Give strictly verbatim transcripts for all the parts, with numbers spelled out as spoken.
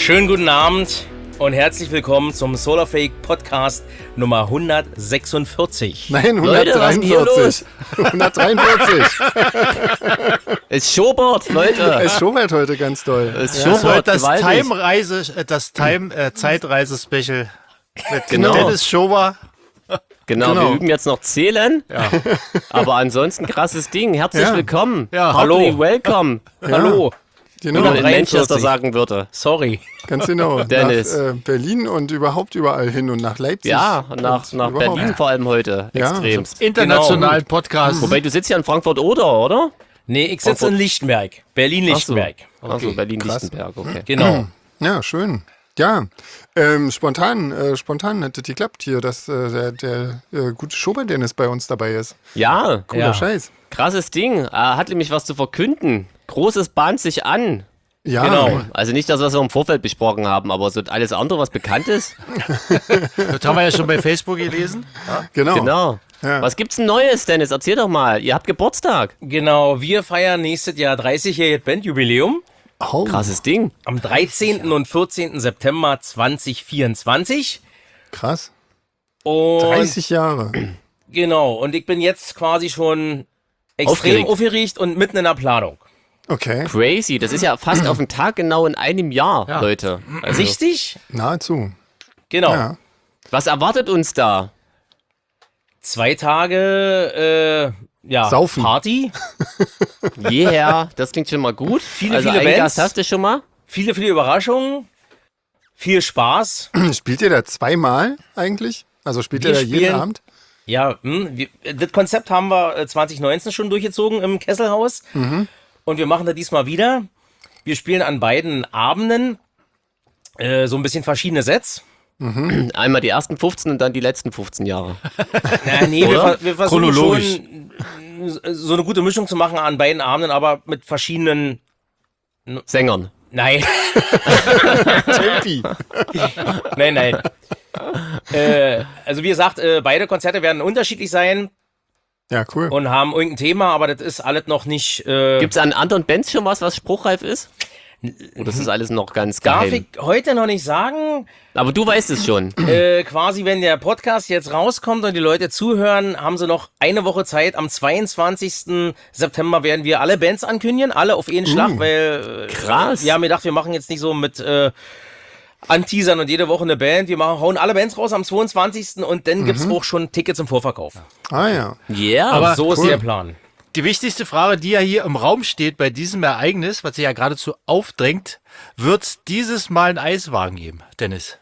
Schönen guten Abend und herzlich willkommen zum Solarfake Podcast Nummer hundertsechsundvierzig. Nein, hundertdreiundvierzig. Leute, hundertdreiundvierzig. Es schobert, Leute. Es schobert heute ganz doll. Es Ja, schobert das gewaltig. Time-Reise, das Time-Zeitreise-Special mit Genau. Dennis Schober. Genau, Genau. wir üben jetzt noch Zählen. Ja. Aber ansonsten krasses Ding. Herzlich Ja. willkommen. Ja. Heartily Hallo. welcome. Hallo, Wie Genau, man in Manchester hundertdreiundvierzig. sagen würde. sorry. ganz genau. Dennis. Nach äh, Berlin und überhaupt überall hin und nach Leipzig. Ja, nach, und nach überhaupt. Berlin vor allem heute. Ja. Extremst. Internationalen Podcast. Wobei, du sitzt ja in Frankfurt oder, oder? Nee, ich sitze in Lichtenberg, Berlin-Lichtenberg. Achso, Berlin-Lichtenberg, okay. Genau. Ja, schön. Ja, ähm, spontan, äh, spontan hat das geklappt hier, dass äh, der, der äh, gute Schober-Dennis bei uns dabei ist. Ja, Cooler Ja. Scheiß. krasses Ding. Er hat nämlich was zu verkünden. Großes bahnt sich an. Ja, Genau. Also nicht das, was wir im Vorfeld besprochen haben, aber so alles andere, was bekannt ist. Das haben wir ja schon bei Facebook gelesen. genau. Genau. Ja. Was gibt's denn Neues, Dennis? Erzähl doch mal. Ihr habt Geburtstag. Genau, wir feiern nächstes Jahr dreißigjähriges Bandjubiläum Oh, Krasses Ding. am dreizehnten und vierzehnten September zweitausendvierundzwanzig. krass. Und dreißig Jahre. genau, und ich bin jetzt quasi schon extrem Aufgeregt. aufgeregt und mitten in der Planung. Okay, Crazy. Das ist ja fast auf den Tag genau in einem Jahr, Ja. Leute. Also, Richtig? nahezu. Genau. Ja. was erwartet uns da? Zwei Tage äh, ja, Saufen. Party, Yeah, das klingt schon mal gut. Viele, also viele einen Bands. Gast hast du schon mal? viele, viele Überraschungen, viel Spaß. Spielt ihr da zweimal eigentlich? Also spielt ihr Wir da jeden spielen- Abend? Ja, hm, wir, das Konzept haben wir äh, zwanzig neunzehn schon durchgezogen im Kesselhaus. Und wir machen das diesmal wieder. Wir spielen an beiden Abenden äh, so ein bisschen verschiedene Sets. Einmal die ersten fünfzehn und dann die letzten fünfzehn Jahre. Na, nee, wir, Oder? ver- wir versuchen Chronologisch. schon äh, so eine gute Mischung zu machen an beiden Abenden, aber mit verschiedenen. Sängern. Nein, Tempi. nein, nein. äh, also wie gesagt, äh, beide Konzerte werden unterschiedlich sein Ja, cool. und haben irgendein Thema, aber das ist alles noch nicht. Äh, Gibt's an anderen Bands schon was, was spruchreif ist? Oder ist das alles noch ganz darf geheim? ich heute noch nicht sagen. Aber du weißt es schon. Äh, quasi, wenn der Podcast jetzt rauskommt und die Leute zuhören, haben sie noch eine Woche Zeit. Am zweiundzwanzigsten September werden wir alle Bands ankündigen, alle auf einen Schlag, weil äh, Krass. wir haben gedacht, wir machen jetzt nicht so mit äh, Anteasern und jede Woche eine Band. Wir machen, hauen alle Bands raus am zweiundzwanzigsten und dann gibt's auch schon Tickets im Vorverkauf. Ah ja. Yeah. Aber- So ist cool. der Plan. Die wichtigste Frage, die ja hier im Raum steht bei diesem Ereignis, was sich ja geradezu aufdrängt, wird es dieses Mal einen Eiswagen geben, Dennis?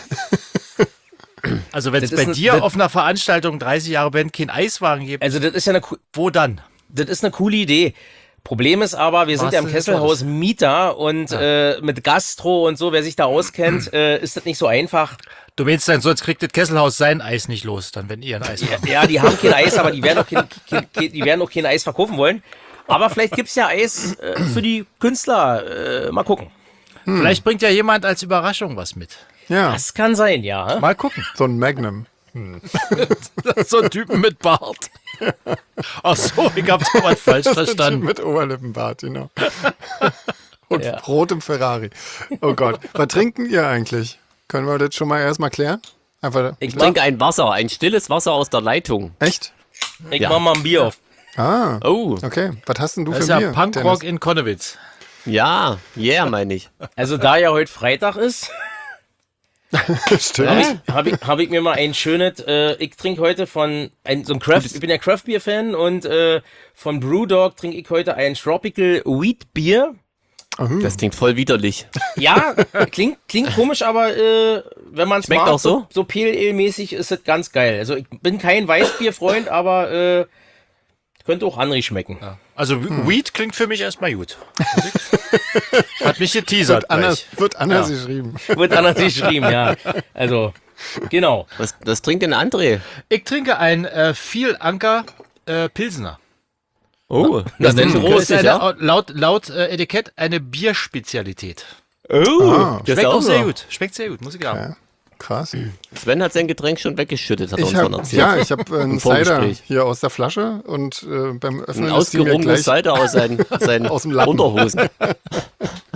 Also wenn es Das bei ist ein- dir das- auf einer Veranstaltung dreißig Jahre Band keinen Eiswagen gibt, Also das ist ja eine, co- wo dann? das ist eine coole Idee. Problem ist aber, wir sind Was ja im ist Kesselhaus Mieter und äh, mit Gastro und so, wer sich da auskennt, äh, ist das nicht so einfach. Du meinst dann, sonst kriegt das Kesselhaus sein Eis nicht los, dann wenn ihr ein Eis habt. Ja, die haben kein Eis, aber die werden auch kein, kein, kein, die werden auch kein Eis verkaufen wollen. Aber vielleicht gibt's ja Eis äh, für die Künstler. Äh, mal gucken. Vielleicht bringt ja jemand als Überraschung was mit. Ja, Das kann sein, ja. Mal gucken. so ein Magnum. So ein Typen mit Bart. Ach so, ich hab doch was falsch verstanden. Mit Oberlippenbart, genau. Und Ja. rotem Ferrari. Oh Gott. Was trinken ihr eigentlich? Können wir das schon mal erstmal klären? Einfach. Ich trinke ein Wasser, ein stilles Wasser aus der Leitung. Echt? Ich Ja. mach mal ein Bier auf. Ah, Oh, okay. Was hast denn du Das für ist ja Bier? Punkrock Dennis? in Konnewitz. ja, yeah, meine ich. Also da ja heute Freitag ist, Stimmt. habe ich, hab ich, hab ich mir mal ein schönes, äh, ich trinke heute von, ein, so ein Craft, ich bin ja Craft Beer Fan und äh, von Brewdog trinke ich heute ein Tropical Wheat Bier. Das klingt voll widerlich. Ja, klingt, klingt komisch, aber äh, wenn man es Schmeckt mag, auch so? so Pale Ale mäßig ist es ganz geil. Also ich bin kein Weißbierfreund, aber äh, könnte auch Henry schmecken. Also Weed klingt für mich erstmal gut. Hat mich geteasert. Wird anders, gleich. wird anders geschrieben. Wird anders geschrieben, ja. Also, genau. Was, was trinkt denn André? Ich trinke ein äh, viel Anker äh, Pilsener. Oh, Das das ist ist ein schon Das ist groß, eine, ja? laut laut äh, Etikett eine Bierspezialität. Oh, Ah. das ist Schmeckt auch auch sehr so. gut. Schmeckt sehr gut, muss ich sagen. Ja, krass. Sven hat sein Getränk schon weggeschüttet, hat er Ich uns von hab, erzählt. ja, ich habe äh, einen Im Cider Vorgespräch. hier aus der Flasche und äh, beim Öffnen Ein ist die mir ausgerungenes gleich Cider aus seinen, seinen Aus dem Lappen. Unterhosen.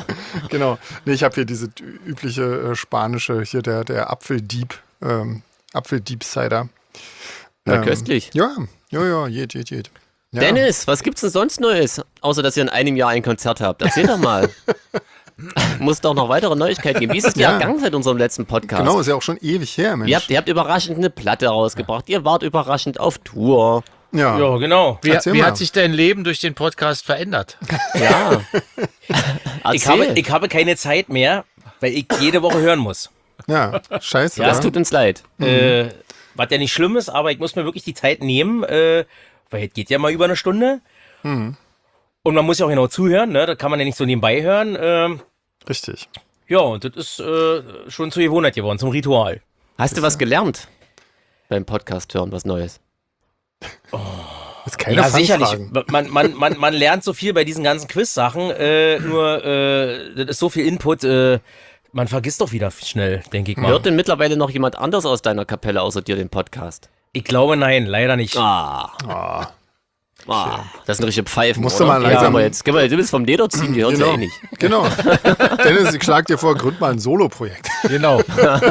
genau. Nee, ich habe hier diese übliche äh, spanische, hier der, der Apfeldieb, ähm, Apfeldieb-Cider. Na, Ähm, köstlich. Ja, ja, ja, jed, jed, jed. Ja. Dennis, was gibt's denn sonst Neues? Außer, dass ihr in einem Jahr ein Konzert habt. Erzähl doch mal. Muss doch noch weitere Neuigkeiten geben. Wie ist es dir Ja. ergangen seit unserem letzten Podcast? Genau, ist ja auch schon ewig her, Mensch. Ihr habt, ihr habt überraschend eine Platte rausgebracht. Ihr wart überraschend auf Tour. ja. Ja, genau. Wie, Erzähl wie mal. hat sich dein Leben durch den Podcast verändert? Ja. Ich habe, Erzähl. ich habe keine Zeit mehr, weil ich jede Woche hören muss. ja, scheiße. Ja, Das wa? tut uns leid. Äh, was ja nicht schlimm ist, aber ich muss mir wirklich die Zeit nehmen, äh, weil es geht ja mal über eine Stunde. Und man muss ja auch genau zuhören, ne? Da kann man ja nicht so nebenbei hören. Ähm, Richtig. ja, und das ist äh, schon zur Gewohnheit geworden, zum Ritual. Hast du was gelernt beim Podcast hören, was Neues? Ist keine Ja, sicherlich. Fangfragen. Man, man, man, man lernt so viel bei diesen ganzen Quiz-Sachen, äh, nur äh, das ist so viel Input, äh, man vergisst doch wieder schnell, denke ich mal. Hört denn mittlerweile noch jemand anders aus deiner Kapelle außer dir den Podcast? Ich glaube, nein, leider nicht. Ah. Ah, Ah, das sind richtige Pfeifen, Musst du oder? mal Ja, langsam- aber jetzt, geh mal, du bist vom Leder ziehen, die hören genau. ja eh nicht. Genau. Dennis, ich schlag dir vor, gründ mal ein Solo-Projekt. Genau.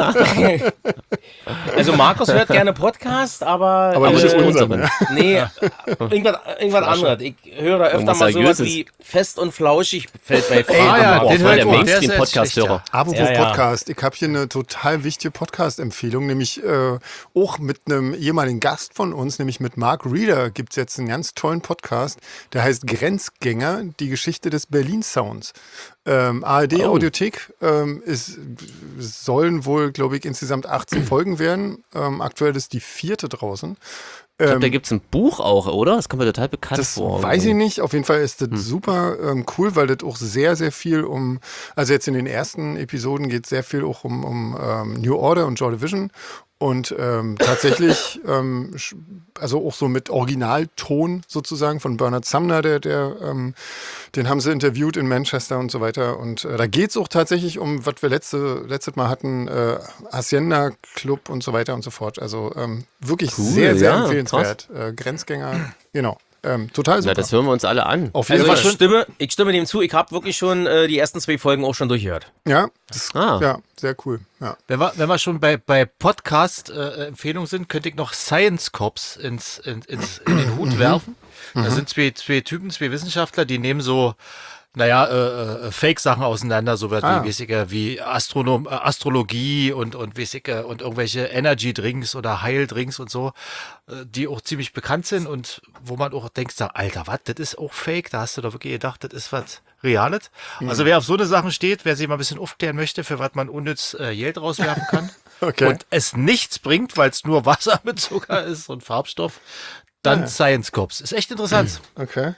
Also Markus hört gerne Podcast, aber, Aber nicht äh, das unsere, unseren. ne? nee, irgendwas, irgendwas anderes. Ich höre da öfter Irgendwas mal sowas Seriöses. wie Fest und Flauschig fällt bei Ah ja, Oh, den voll hört der man. Der ist jetzt Mainstream-Podcast-Hörer. Apropos Ja, ja. Podcast, ich habe hier eine total wichtige Podcast-Empfehlung, nämlich äh, auch mit einem ehemaligen Gast von uns, nämlich mit Mark Reeder, gibt es jetzt einen ganz tollen Podcast, der heißt Grenzgänger, die Geschichte des Berlin-Sounds. Ähm, A R D-Audiothek ähm, ist, es sollen wohl, glaube ich, insgesamt achtzehn Folgen werden. Ähm, aktuell ist die vierte draußen. Ich glaube, da Ähm, gibt es ein Buch auch, oder? Das kommt mir total bekannt Das vor. weiß ich nicht. Auf jeden Fall ist das super ähm, cool, weil das auch sehr, sehr viel um, also jetzt in den ersten Episoden geht es sehr viel auch um, um ähm, New Order und Joy Division. Und ähm, tatsächlich, ähm, sch- also auch so mit Originalton sozusagen von Bernard Sumner, der, der, ähm, den haben sie interviewt in Manchester und so weiter. Und äh, da geht es auch tatsächlich um, was wir letzte, letztes Mal hatten, äh, Hacienda Club und so weiter und so fort. Also ähm, wirklich Cool, sehr, sehr ja, empfehlenswert. Äh, Grenzgänger, genau. Ähm, total super. Na, das hören wir uns alle an. Auf jeden Also Fall. ich stimme, ich stimme dem zu, ich habe wirklich schon äh, die ersten zwei Folgen auch schon durchgehört. Ja, das, Ah. ja, sehr cool. Ja. Wenn wir, wenn wir schon bei, bei Podcast-Empfehlungen sind, könnte ich noch Science Cops ins, in, ins, in den Hut werfen. Da sind zwei, zwei Typen, zwei Wissenschaftler, die nehmen so, naja, äh, äh, Fake-Sachen auseinander, so was Ah. wie, weiß ich, äh, wie Astronom, äh, Astrologie und, und, weiß ich, äh, und irgendwelche Energy-Drinks oder Heil-Drinks und so, äh, die auch ziemlich bekannt sind und wo man auch denkt, so, Alter, was, das ist auch Fake? Da hast du doch wirklich gedacht, das ist was Reales. Also wer auf so eine Sachen steht, wer sich mal ein bisschen aufklären möchte, für was man unnütz äh, Geld rauswerfen kann Okay. und es nichts bringt, weil es nur Wasser mit Zucker ist und Farbstoff, dann Ah. Science Cops. Ist echt interessant. Okay.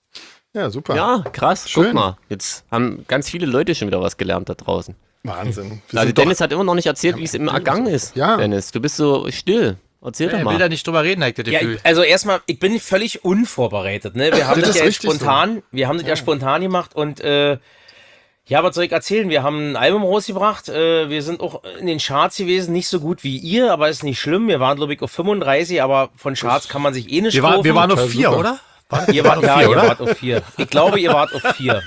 Ja, super. Ja, krass. Schön. Guck mal, jetzt haben ganz viele Leute schon wieder was gelernt da draußen. Wahnsinn. Wir Also sind doch- Dennis hat immer noch nicht erzählt, wie es ihm ergangen ist. Ja. Dennis, du bist so still. Erzähl doch Er will mal. da nicht drüber reden, habe ich das Ja, Gefühl. ich, also erstmal, ich bin völlig unvorbereitet. Ne? Wir haben Das das, ist ja jetzt richtig spontan, wir haben das ja spontan gemacht und äh, ja, was soll ich erzählen? Wir haben ein Album rausgebracht. Äh, wir sind auch in den Charts gewesen, nicht so gut wie ihr, aber ist nicht schlimm. Wir waren, glaube ich, auf fünfunddreißig, aber von Charts kann man sich eh nicht wir, war, wir kaufen. waren auf Ja, vier, super. oder? Ihr wart, ja, vier, ihr oder? wart auf vier. Ich glaube, ihr wart auf vier.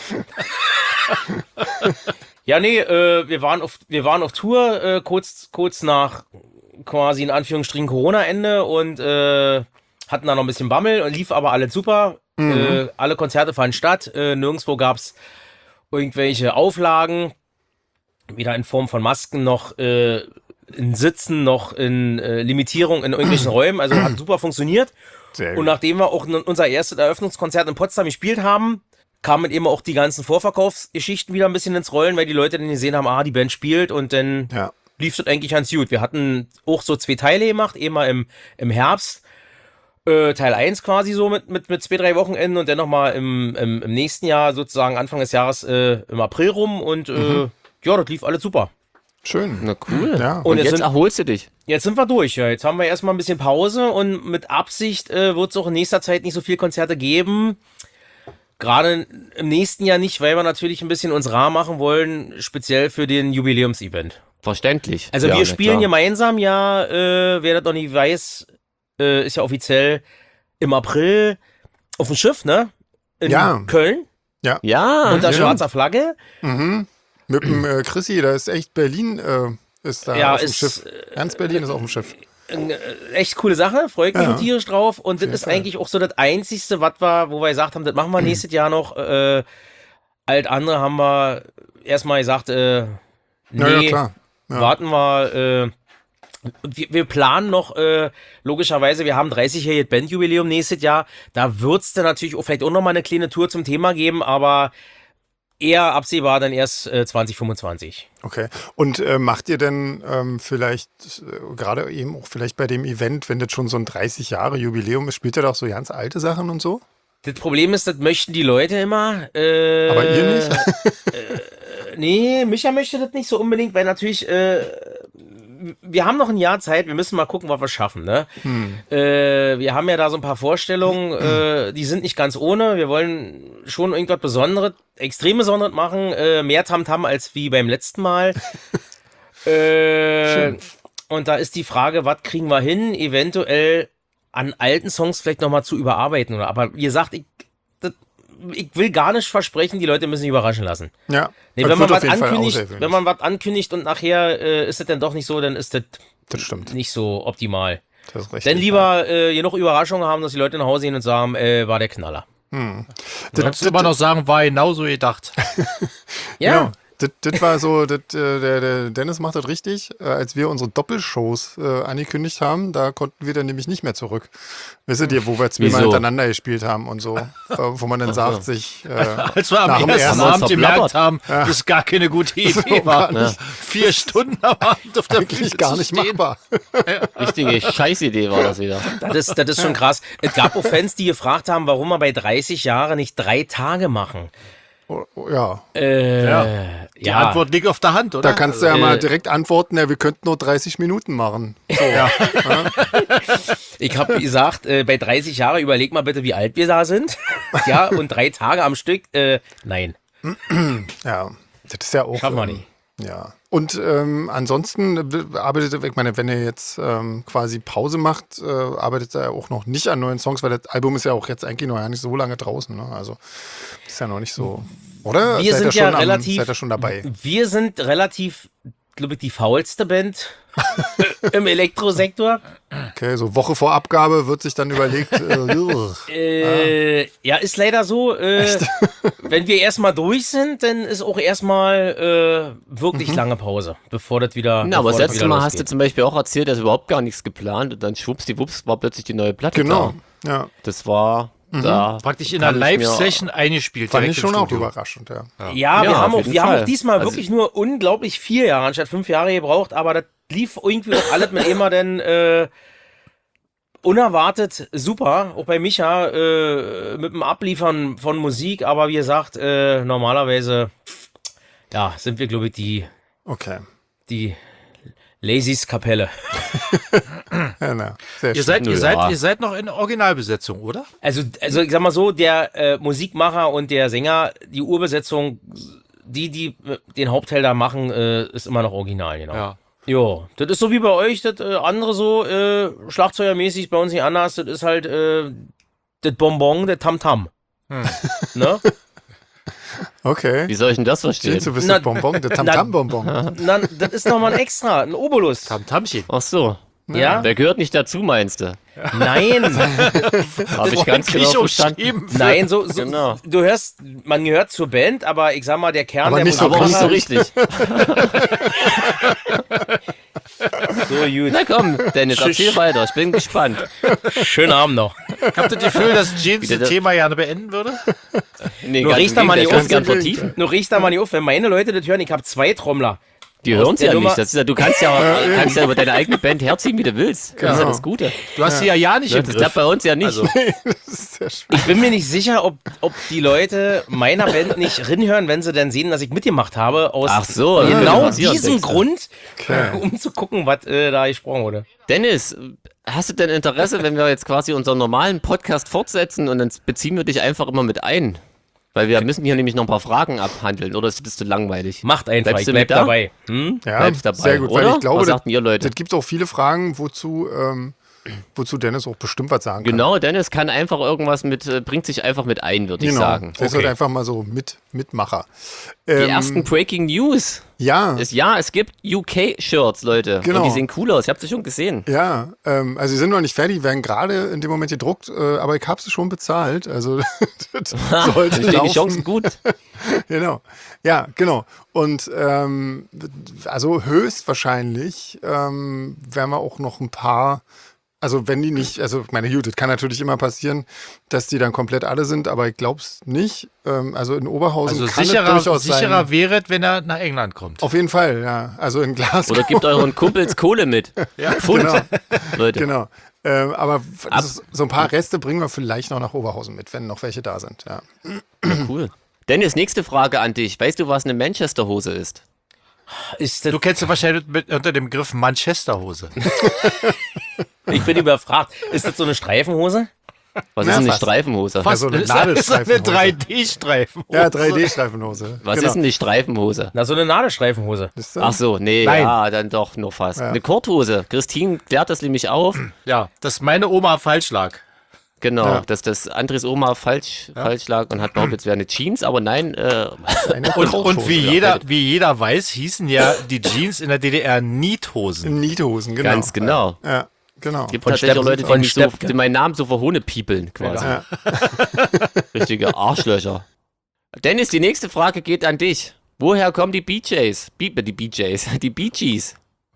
Ja, nee, äh, wir waren auf, wir waren auf Tour äh, kurz, kurz nach quasi in Anführungsstrichen Corona-Ende und äh, hatten da noch ein bisschen Bammel und lief aber alles super. Äh, alle Konzerte fanden statt. Äh, nirgendwo gab's irgendwelche Auflagen, weder in Form von Masken noch äh, in Sitzen noch in äh, Limitierung in irgendwelchen Räumen. Also hat super funktioniert. Sehr Und gut. nachdem wir auch n- unser erstes Eröffnungskonzert in Potsdam gespielt haben, kamen eben auch die ganzen Vorverkaufsgeschichten wieder ein bisschen ins Rollen, weil die Leute dann gesehen haben, ah, die Band spielt und dann Ja. lief das eigentlich ganz gut. Wir hatten auch so zwei Teile gemacht, einmal im, im Herbst, äh, Teil eins quasi so mit, mit, mit zwei, drei Wochenenden und dann nochmal im, im, im nächsten Jahr, sozusagen Anfang des Jahres, äh, im April rum und äh, ja, das lief alles super. Schön. Na cool. Ja. Und, Und jetzt jetzt sind- erholst du dich. Jetzt sind wir durch, ja. Jetzt haben wir erstmal ein bisschen Pause und mit Absicht äh, wird es auch in nächster Zeit nicht so viel Konzerte geben. Gerade im nächsten Jahr nicht, weil wir natürlich ein bisschen uns rar machen wollen, speziell für den Jubiläumsevent. Verständlich. Also Ja, wir na spielen klar. gemeinsam ja, äh, wer das noch nicht weiß, äh, ist ja offiziell im April auf dem Schiff, ne? In Ja. Köln. Ja. Ja, unter ja. schwarzer Flagge. Mit dem äh, Chrissy, da ist echt Berlin, äh, ist da Ja, auf dem ist, Schiff. Ernst Berlin ist auf dem Schiff. Äh, Echt coole Sache, freut mich Ja. und tierisch drauf. Und das jeden ist Fall. eigentlich auch so das Einzigste, was wir, wo wir gesagt haben, das machen wir nächstes Jahr noch. Äh, alt andere haben wir erstmal gesagt, äh, nee, Ja, ja, klar. Ja. warten wir. Äh, wir, wir planen noch, äh, logischerweise, wir haben dreißigjähriges Bandjubiläum nächstes Jahr. Da wird es dann natürlich auch vielleicht auch noch mal eine kleine Tour zum Thema geben, aber eher absehbar dann erst äh, zwanzig fünfundzwanzig. Okay. Und äh, macht ihr denn ähm, vielleicht, äh, gerade eben auch vielleicht bei dem Event, wenn das schon so ein dreißig Jahre Jubiläum ist, spielt ihr da auch so ganz alte Sachen und so? Das Problem ist, das möchten die Leute immer. Äh, Aber ihr nicht? äh, nee, Micha möchte das nicht so unbedingt, weil natürlich, äh, wir haben noch ein Jahr Zeit, wir müssen mal gucken, was wir schaffen. Ne? Hm. Äh, wir haben ja da so ein paar Vorstellungen, äh, die sind nicht ganz ohne. Wir wollen schon irgendwas Besonderes, extrem Besonderes machen, äh, mehr Tamtam als wie beim letzten Mal. äh, und da ist die Frage, was kriegen wir hin, eventuell an alten Songs vielleicht nochmal zu überarbeiten. Oder? Aber wie gesagt, ich, das, ich will gar nicht versprechen, die Leute müssen sich überraschen lassen. Ja. Nee, Das wenn man wird was auf jeden Fall ankündigt, außergewöhnlich. wenn man was ankündigt und nachher äh, ist es dann doch nicht so, dann ist das Das stimmt. nicht so optimal. Das ist richtig. Dann lieber äh, genug Überraschungen haben, dass die Leute nach Hause gehen und sagen, äh, war der Knaller. Du kannst immer noch sagen, war genauso gedacht. Ja, Genau. Das, das war so, das, äh, der, der Dennis macht das richtig. Äh, als wir unsere Doppelshows äh, angekündigt haben, da konnten wir dann nämlich nicht mehr zurück. Wisst ihr, wo wir zweimal Wieso? hintereinander gespielt haben und so. Äh, wo man dann sagt, sich. Äh, Als wir Nach am dem ersten ersten Abend Mal gemerkt verplappert. haben, das ist gar keine gute Idee war. gar Vier Stunden am Abend auf der Bühne eigentlich gar zu nicht stehen. machbar. Richtige Scheißidee war das wieder. das ist, das ist schon krass. Es gab auch Fans, die gefragt haben, warum wir bei dreißig Jahren nicht drei Tage machen. Oh, oh, ja, Äh, Ja. ja. Die Antwort liegt auf der Hand, oder? da kannst du ja äh, mal direkt antworten, ja, wir könnten nur dreißig Minuten machen. So. Ja. Ich habe gesagt, äh, bei dreißig Jahren überleg mal bitte, wie alt wir da sind. Ja, und drei Tage am Stück, äh, nein. Ja, das ist ja auch. Schaffen wir ähm, nicht. Ja. Und ähm, ansonsten äh, arbeitet, ich meine, wenn ihr jetzt ähm, quasi Pause macht, äh, arbeitet er auch noch nicht an neuen Songs, weil das Album ist ja auch jetzt eigentlich noch ja nicht so lange draußen. Ne? Also ist ja noch nicht so. Oder? Wir seid sind ihr ja schon am- relativ- Seid ihr schon dabei? Wir sind relativ, glaube ich, die faulste Band im Elektrosektor. Okay, so Woche vor Abgabe wird sich dann überlegt. Äh, Äh, ja, ist leider so. Äh, wenn wir erstmal durch sind, dann ist auch erstmal äh, wirklich lange Pause, bevor das wieder. Na, aber bevor das das letzte wieder Mal hast du losgeht. zum Beispiel auch erzählt, dass überhaupt gar nichts geplant und dann schwuppsdiwupps war plötzlich die neue Platte genau. da. Ja. Das war da. Praktisch in kann einer ich mir- Live-Session eingespielt. Fand direkt ich im schon auch Studio. überraschend, ja. Ja, wir Ja, haben auf auch, jeden wir haben Fall. auch diesmal Also- wirklich nur unglaublich vier Jahre anstatt fünf Jahre gebraucht, aber das lief irgendwie auch alles mit immer denn äh, unerwartet super. Auch bei Micha äh, mit dem Abliefern von Musik, aber wie gesagt, äh, normalerweise ja, sind wir, glaube ich, die, Okay. die Lazys Kapelle. Ja, na, sehr Ihr schön. seid, ihr, Ja. seid, ihr seid noch in Originalbesetzung, oder? Also, also ich sag mal so, der äh, Musikmacher und der Sänger, die Urbesetzung, die, die äh, den Hauptteil da machen, äh, ist immer noch original, genau. Ja. Jo, das ist so wie bei euch, das äh, andere so, äh, Schlagzeugermäßig, bei uns nicht anders, das ist halt äh, das Bonbon, der Tamtam. Ne? Okay. Wie soll ich denn das verstehen? Jeans, du bist Na- das Bonbon, der Tamtam-Bonbon. Na, das ist nochmal ein Extra, ein Obolus. Tamtamchen. Ach so. Ja? Der gehört nicht dazu, meinst du? Nein, Habe ich ganz genau verstanden. nein, so, so Genau. du hörst, man gehört zur Band, aber ich sag mal, der Kern Aber der nicht so Aber auch nicht so Musikmacher- richtig. So gut. Na komm, Dennis, erzähl weiter. Ich bin gespannt. Schönen Abend noch. Habt ihr das Gefühl, dass James Wieder das das- Thema gerne beenden würde? Nee, Nur ganz riechst im da mal Gegenteil, nicht ich würd's auf. gern vertiefen. Nur riechst da mal nicht auf, wenn meine Leute das hören, ich habe zwei Trommler. Die Aus hören es der ja Nummer- nicht. Das ist ja, du kannst ja, kannst ja über deine eigene Band herziehen, wie du willst. Das ist ja Genau. das Gute. Du hast sie ja ja nicht im Das Griff. klappt bei uns ja nicht. Also, Das ist sehr schön. Ich bin mir nicht sicher, ob, ob die Leute meiner Band nicht rinhören, wenn sie dann sehen, dass ich mitgemacht habe. Aus Ach so, genau ja, diesem denkst du. Grund, Okay. um zu gucken, was äh, da gesprochen wurde. Dennis, hast du denn Interesse, wenn wir jetzt quasi unseren normalen Podcast fortsetzen und dann beziehen wir dich einfach immer mit ein? Weil wir müssen hier nämlich noch ein paar Fragen abhandeln, oder ist das zu langweilig? Macht einfach, Bleibst ich du bleib mit da? dabei. Hm? Ja, Bleibst dabei, sehr gut, oder? weil ich glaube, Was das, sagten ihr Leute? das gibt auch viele Fragen, wozu ähm, wozu Dennis auch bestimmt was sagen kann. Genau, Dennis kann einfach irgendwas mit, äh, bringt sich einfach mit ein, würde ich Genau. sagen. Der ist Okay. halt einfach mal so mit, Mitmacher. Die Ähm, ersten Breaking News. Ja, Ist, ja, es gibt U K-Shirts, Leute. Genau. Und die sehen cool aus. Ich habe sie schon gesehen. ja, ähm, also sie sind noch nicht fertig, werden gerade in dem Moment gedruckt, äh, aber ich habe sie schon bezahlt. Also das sollte Stehen die laufen. Chancen gut. Genau. Ja, genau. Und ähm, also höchstwahrscheinlich ähm, werden wir auch noch ein paar, also wenn die nicht, also meine gut, das kann natürlich immer passieren, dass die dann komplett alle sind, aber ich glaube es nicht. Ähm, also in Oberhausen Also kann es sicherer, durchaus sicherer sein. wäre es, wenn er nach England kommt. Auf jeden Fall, ja. Also in Glasgow. Oder gebt euren Kumpels Kohle mit. Ja, Pfund, genau. Leute. Genau. Ähm, aber Ab- ist, so ein paar Reste bringen wir vielleicht noch nach Oberhausen mit, wenn noch welche da sind. Ja. Cool. Dennis, nächste Frage an dich. Weißt du, was eine Manchester-Hose ist? Ist das, Du kennst sie wahrscheinlich mit, unter dem Begriff Manchester-Hose. ich bin überfragt. Ist das so eine Streifenhose? Was Ja, ist denn eine fast. Streifenhose? Also eine Das ist eine Nadelstreifenhose. drei D-Streifen. Ja, drei D-Streifenhose. Was genau. ist denn eine Streifenhose? Na, so eine Nadelstreifenhose. Ist das? Ach so, nee, Nein. ja, dann doch nur fast. Ja. Eine Korthose. Christine klärt das nämlich auf. Ja, dass meine Oma falsch lag. Genau, Ja. dass das Andres Oma falsch, falsch lag und hat behauptet, es wäre eine Jeans, aber nein, äh, Eine Und, Korthose, und wie, ja. jeder, wie jeder weiß, hießen ja die Jeans in der D D R Niethosen. Niethosen, genau. ganz genau. Ja, genau. Gibt Von tatsächlich auch Stepp- Leute, die, von mich so, Steppke. die meinen Namen so verhohne piepeln, quasi. Ja. Richtige Arschlöcher. Dennis, die nächste Frage geht an dich. Woher kommen die B Js? B die B Js, die Bee Gees.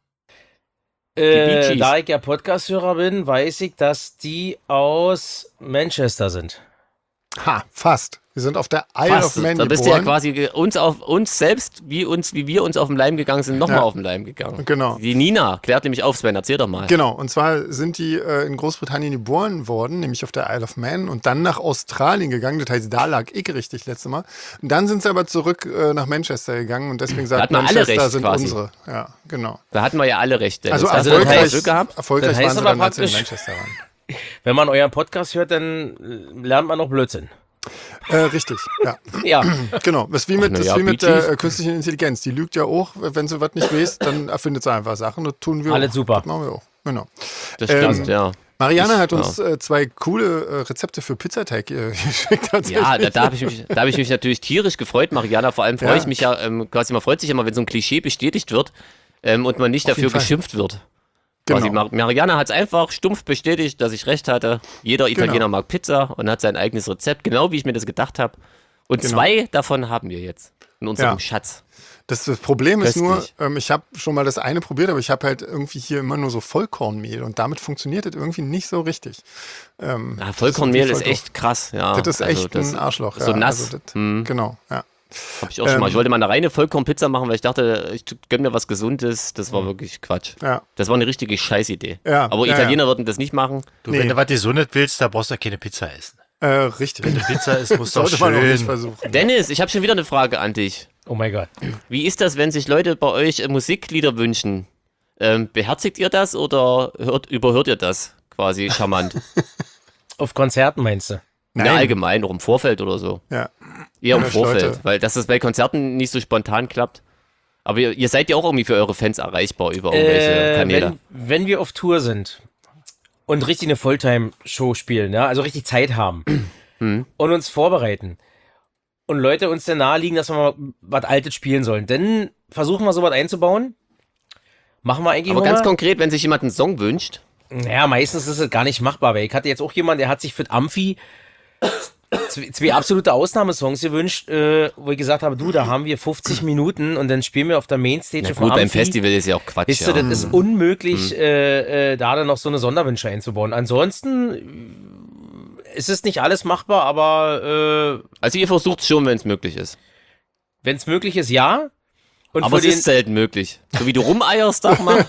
Bee Äh, Gees. da ich ja Podcast-Hörer bin, weiß ich, dass die aus Manchester sind. Ha, fast. Wir sind auf der Isle Fast. of Man Da bist du ja geboren. quasi ge- uns auf uns selbst, wie uns, wie wir uns auf den Leim gegangen sind, nochmal Ja. auf den Leim gegangen. Genau. Die Nina klärt nämlich auf, Sven, erzähl doch mal. Genau, und zwar sind die äh, in Großbritannien geboren worden, nämlich auf der Isle of Man und dann nach Australien gegangen. Das heißt, da lag ich richtig letztes Mal. Und dann sind sie aber zurück äh, nach Manchester gegangen und deswegen sagt hatten wir alle Manchester recht sind quasi. unsere. Ja, genau. Da hatten wir ja alle recht, Dennis. Also Hast du das erfolgreich, Glück gehabt? erfolgreich Das heißt waren sie aber dann, als sie in praktisch- Manchester waren. Wenn man euren Podcast hört, dann äh, lernt man noch Blödsinn. Äh, richtig, ja. Ja, Genau. Das ist wie mit, na das ja, ist wie mit Bee Gees. der äh, künstlichen Intelligenz. Die lügt ja auch, wenn sie was nicht weiß, dann erfindet sie einfach Sachen. Das tun wir Alles auch. super. Das machen wir auch. Genau. Das stimmt, Ähm, ja. Mariana Ich- hat uns äh, zwei coole äh, Rezepte für Pizzateig äh, geschickt. tatsächlich. Ja, da, da habe ich, mich- da hab ich mich natürlich tierisch gefreut, Mariana. Vor allem freue Ja. ich mich ja, ähm, quasi man freut sich immer, wenn so ein Klischee bestätigt wird ähm, und man nicht Auf dafür jeden Fall. geschimpft wird. Quasi Genau. Mar Mariana hat es einfach stumpf bestätigt, dass ich recht hatte. Jeder Italiener Genau. mag Pizza und hat sein eigenes Rezept, genau wie ich mir das gedacht habe. Und Genau. zwei davon haben wir jetzt in unserem Ja. Schatz. Das, das Problem ist nur, Köstlich. ähm, ich habe schon mal das eine probiert, aber ich habe halt irgendwie hier immer nur so Vollkornmehl und damit funktioniert das irgendwie nicht so richtig. Ähm, Ja, Vollkornmehl das ist voll echt krass. Ja. doof. Das ist Also echt das ein Arschloch. So ja. nass. Also das, Hm. Genau, ja. Hab ich auch schon mal. Ähm, Ich wollte mal eine reine Vollkornpizza machen, weil ich dachte, ich gönn mir was Gesundes. Das war wirklich Quatsch. Ja. Das war eine richtige Scheißidee. Ja, Aber ja, Italiener würden das nicht machen. Du, Nee. wenn du was Gesundes willst, da brauchst du keine Pizza essen. Äh, richtig. Wenn du Pizza isst, musst du auch Sollte man auch nicht schön. versuchen. Dennis, ich habe schon wieder eine Frage an dich. oh mein Gott. Wie ist das, wenn sich Leute bei euch äh, Musiklieder wünschen? Ähm, beherzigt ihr das oder hört, überhört ihr das quasi charmant? Auf Konzerten meinst du? Na, allgemein, auch im Vorfeld oder so. Ja. Eher im Ja, Vorfeld, Leute. weil dass das bei Konzerten nicht so spontan klappt. Aber ihr, ihr seid ja auch irgendwie für eure Fans erreichbar über irgendwelche Äh, Kanäle. wenn, wenn wir auf Tour sind und richtig eine Fulltime-Show spielen, ja, also richtig Zeit haben Hm. und uns vorbereiten und Leute uns dann naheliegen, dass wir mal was Altes spielen sollen, dann versuchen wir sowas einzubauen. Machen wir eigentlich Aber immer. ganz konkret, wenn sich jemand einen Song wünscht, Ja, meistens ist es gar nicht machbar, weil ich hatte jetzt auch jemanden, der hat sich für das Amphi zwei, zwei absolute Ausnahmesongs gewünscht, äh, wo ich gesagt habe, du, da haben wir fünfzig Minuten und dann spielen wir auf der Mainstage na vom gut, beim Amphi. Festival ist ja auch Quatsch. Weißt Ja. du, das ist unmöglich, äh, äh, da dann noch so eine Sonderwünsche einzubauen. Ansonsten äh, ist es nicht alles machbar, aber äh, Also ihr versucht es schon, wenn es möglich ist. wenn es möglich ist, ja. Und Aber für es den, ist selten möglich. So wie du rumeierst, sag mal.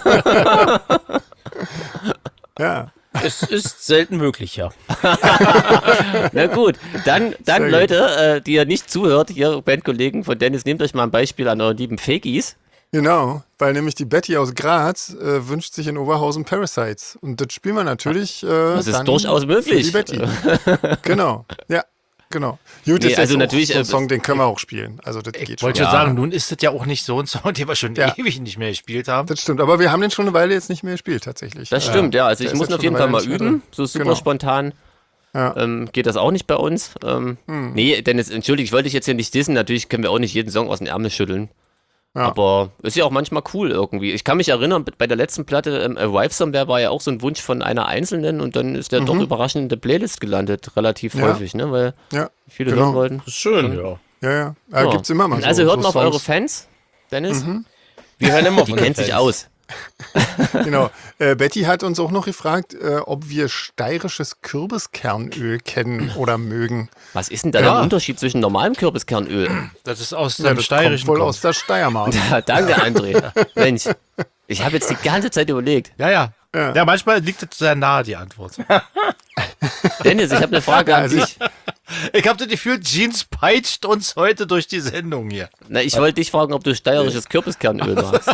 Ja. es ist selten möglich, ja. Na gut, dann, dann Sehr Leute, äh, die ihr nicht zuhört, hier Bandkollegen von Dennis, nehmt euch mal ein Beispiel an euren lieben Fakies. Genau, weil nämlich die Betty aus Graz äh, wünscht sich in Oberhausen Parasites. Und das spielen wir natürlich. Äh, Das ist dann durchaus möglich. Für die Betty. Genau, ja. Genau. Gut, Nee, ist also jetzt natürlich, auch so ein äh, Song, den können wir auch spielen. Also das geht Ich schon. wollte Ja. schon sagen, nun ist das ja auch nicht so ein Song, den wir schon Ja. ewig nicht mehr gespielt haben. Das stimmt, aber wir haben den schon eine Weile jetzt nicht mehr gespielt, tatsächlich. Das stimmt, ja. Also der ich ist muss jetzt ihn auf schon jeden eine Fall mal Weile nicht mehr üben. drin. So super Genau. spontan. Ja. Ähm, geht das auch nicht bei uns. Ähm, Nee, Dennis, entschuldige, ich wollte dich jetzt hier nicht dissen. Natürlich können wir auch nicht jeden Song aus dem Ärmel schütteln. Ja. Aber ist ja auch manchmal cool irgendwie. Ich kann mich erinnern, bei der letzten Platte, ähm, Arrive Somewhere, war ja auch so ein Wunsch von einer Einzelnen und dann ist der doch überraschend in der Playlist gelandet, relativ Ja. häufig, ne? Weil Ja, viele genau. hören wollten. Das ist schön, ja. ja, ja. ja. Ja. Gibt's immer mal so. Also hört so mal auf Songs. eure Fans, Dennis. Wir hören immer auf Die unsere kennt sich Fans. aus. Genau. Äh, Betty hat uns auch noch gefragt, äh, ob wir steirisches Kürbiskernöl kennen oder mögen. Was ist denn da Ja. der Unterschied zwischen normalem Kürbiskernöl? Das ist aus Ja, dem das Steirischen. kommt wohl kommt. aus der Steiermark. Ja, danke, André. Mensch, ich habe jetzt die ganze Zeit überlegt. Ja, ja, Ja. ja. manchmal liegt es sehr nahe, die Antwort. Dennis, ich habe eine Frage an Also dich. Ich habe das Gefühl, Jeans peitscht uns heute durch die Sendung hier. Na, ich wollte dich fragen, ob du steirisches Kürbiskernöl magst.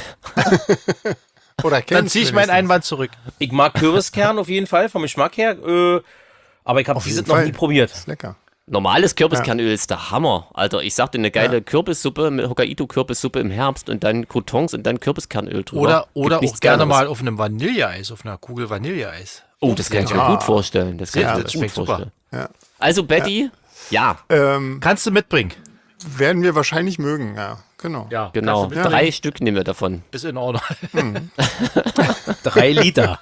Oder Dann kennst ziehe ich meinen Einwand zurück. Ich mag Kürbiskern auf jeden Fall, vom Geschmack her. Äh, aber ich habe Auf diese jeden noch Fall. nie probiert. Ist lecker. Normales Kürbiskernöl ist der Hammer. Alter, ich sagte eine geile Kürbissuppe mit Hokkaido-Kürbissuppe im Herbst und dann Croutons und dann Kürbiskernöl drüber. Oder, Gibt oder auch nichts gerne Geileres. mal auf einem Vanilleeis, auf einer Kugel Vanilleeis. Oh, das kann ich mir Ja. gut vorstellen. Das kann Ja, ich mir das gut schmeckt super. vorstellen. Ja. Also Betty, ja, Ähm, Kannst du mitbringen? werden wir wahrscheinlich mögen, ja. Genau. Ja, genau. kannst du mitbringen. Drei Stück nehmen wir davon. Ist in Ordnung. Drei Liter.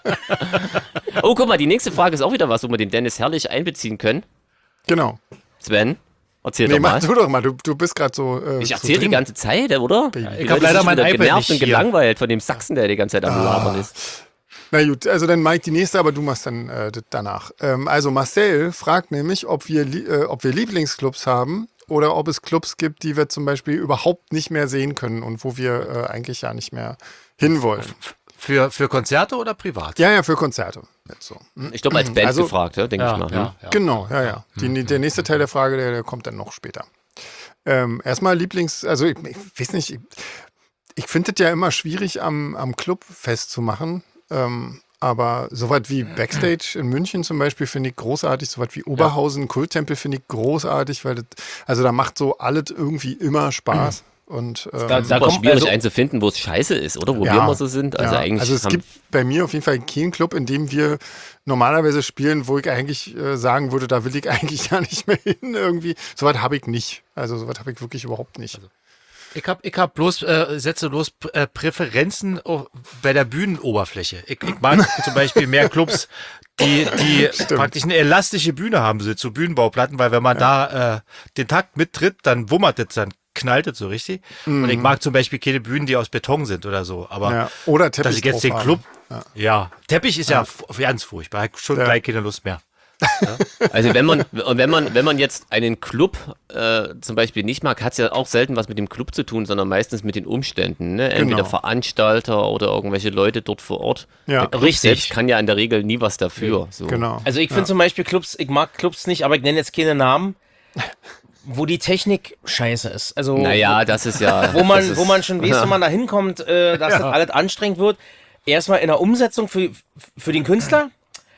Oh, guck mal, die nächste Frage ist auch wieder was, wo wir den Dennis herrlich einbeziehen können. Genau. Sven, erzähl Nee, doch mach mal. du doch mal. Du, du bist gerade so. Äh, Ich so erzähle die drin. ganze Zeit, oder? Baby. Die Ich hab Leute leider sind mein wieder iPad genervt nicht und hier. gelangweilt von dem Sachsen, der die ganze Zeit am Ah. Labern ist. Na gut, also dann Mike die nächste, aber du machst dann äh, das danach. Ähm, also Marcel fragt nämlich, ob wir, lie- äh, ob wir Lieblingsclubs haben oder ob es Clubs gibt, die wir zum Beispiel überhaupt nicht mehr sehen können und wo wir äh, eigentlich ja nicht mehr hinwollen. Für, für Konzerte oder privat? Ja, ja, für Konzerte. Jetzt so. Hm? Ich glaube, als Band Also- gefragt, ja, denke ja, ich mal. ja, hm? ja. Genau, ja, ja. Die, der nächste Teil der Frage, der, der kommt dann noch später. Ähm, erstmal Lieblings, also ich, ich weiß nicht, ich, ich finde es ja immer schwierig, am, am Club festzumachen. Ähm, aber sowas wie Backstage in München zum Beispiel finde ich großartig, sowas wie Oberhausen, Kulttempel finde ich großartig, weil das, also da macht so alles irgendwie immer Spaß. Und ähm, Da, da Super kommt schwierig also, einen zu finden, wo es scheiße ist, oder? Wo Ja, wir immer so sind. Also ja, eigentlich also es haben, gibt bei mir auf jeden Fall keinen Club, in dem wir normalerweise spielen, wo ich eigentlich äh, sagen würde, da will ich eigentlich gar nicht mehr hin irgendwie. Soweit habe ich nicht. Also soweit habe ich wirklich überhaupt nicht. Ich habe ich hab bloß, äh, setze bloß äh, Präferenzen auf, bei der Bühnenoberfläche. Ich, ich mag zum Beispiel mehr Clubs, die, die praktisch eine elastische Bühne haben, so zu Bühnenbauplatten, weil wenn man da äh, den Takt mittritt, dann wummert es, dann knallt es so richtig. Und ich mag zum Beispiel keine Bühnen, die aus Beton sind oder so. Aber Ja. Oder Teppich dass ich jetzt den drauf Club, haben. ja, Teppich ist ja, f- ganz furchtbar, ich hab schon Ja. gleich keine Lust mehr. also wenn man, wenn man, wenn man jetzt einen Club äh, zum Beispiel nicht mag, hat es ja auch selten was mit dem Club zu tun, sondern meistens mit den Umständen. Ne? Entweder Genau. Veranstalter oder irgendwelche Leute dort vor Ort. Ja, Der Club richtig. selbst kann ja in der Regel nie was dafür. So. Genau. also ich finde zum Beispiel Clubs, ich mag Clubs nicht, aber ich nenne jetzt keine Namen, wo die Technik scheiße ist. Also Naja, das ist ja. wo man, das ist, wo man schon weiß, wenn man da hinkommt, äh, dass das alles anstrengend wird. Erstmal in der Umsetzung für, für den Künstler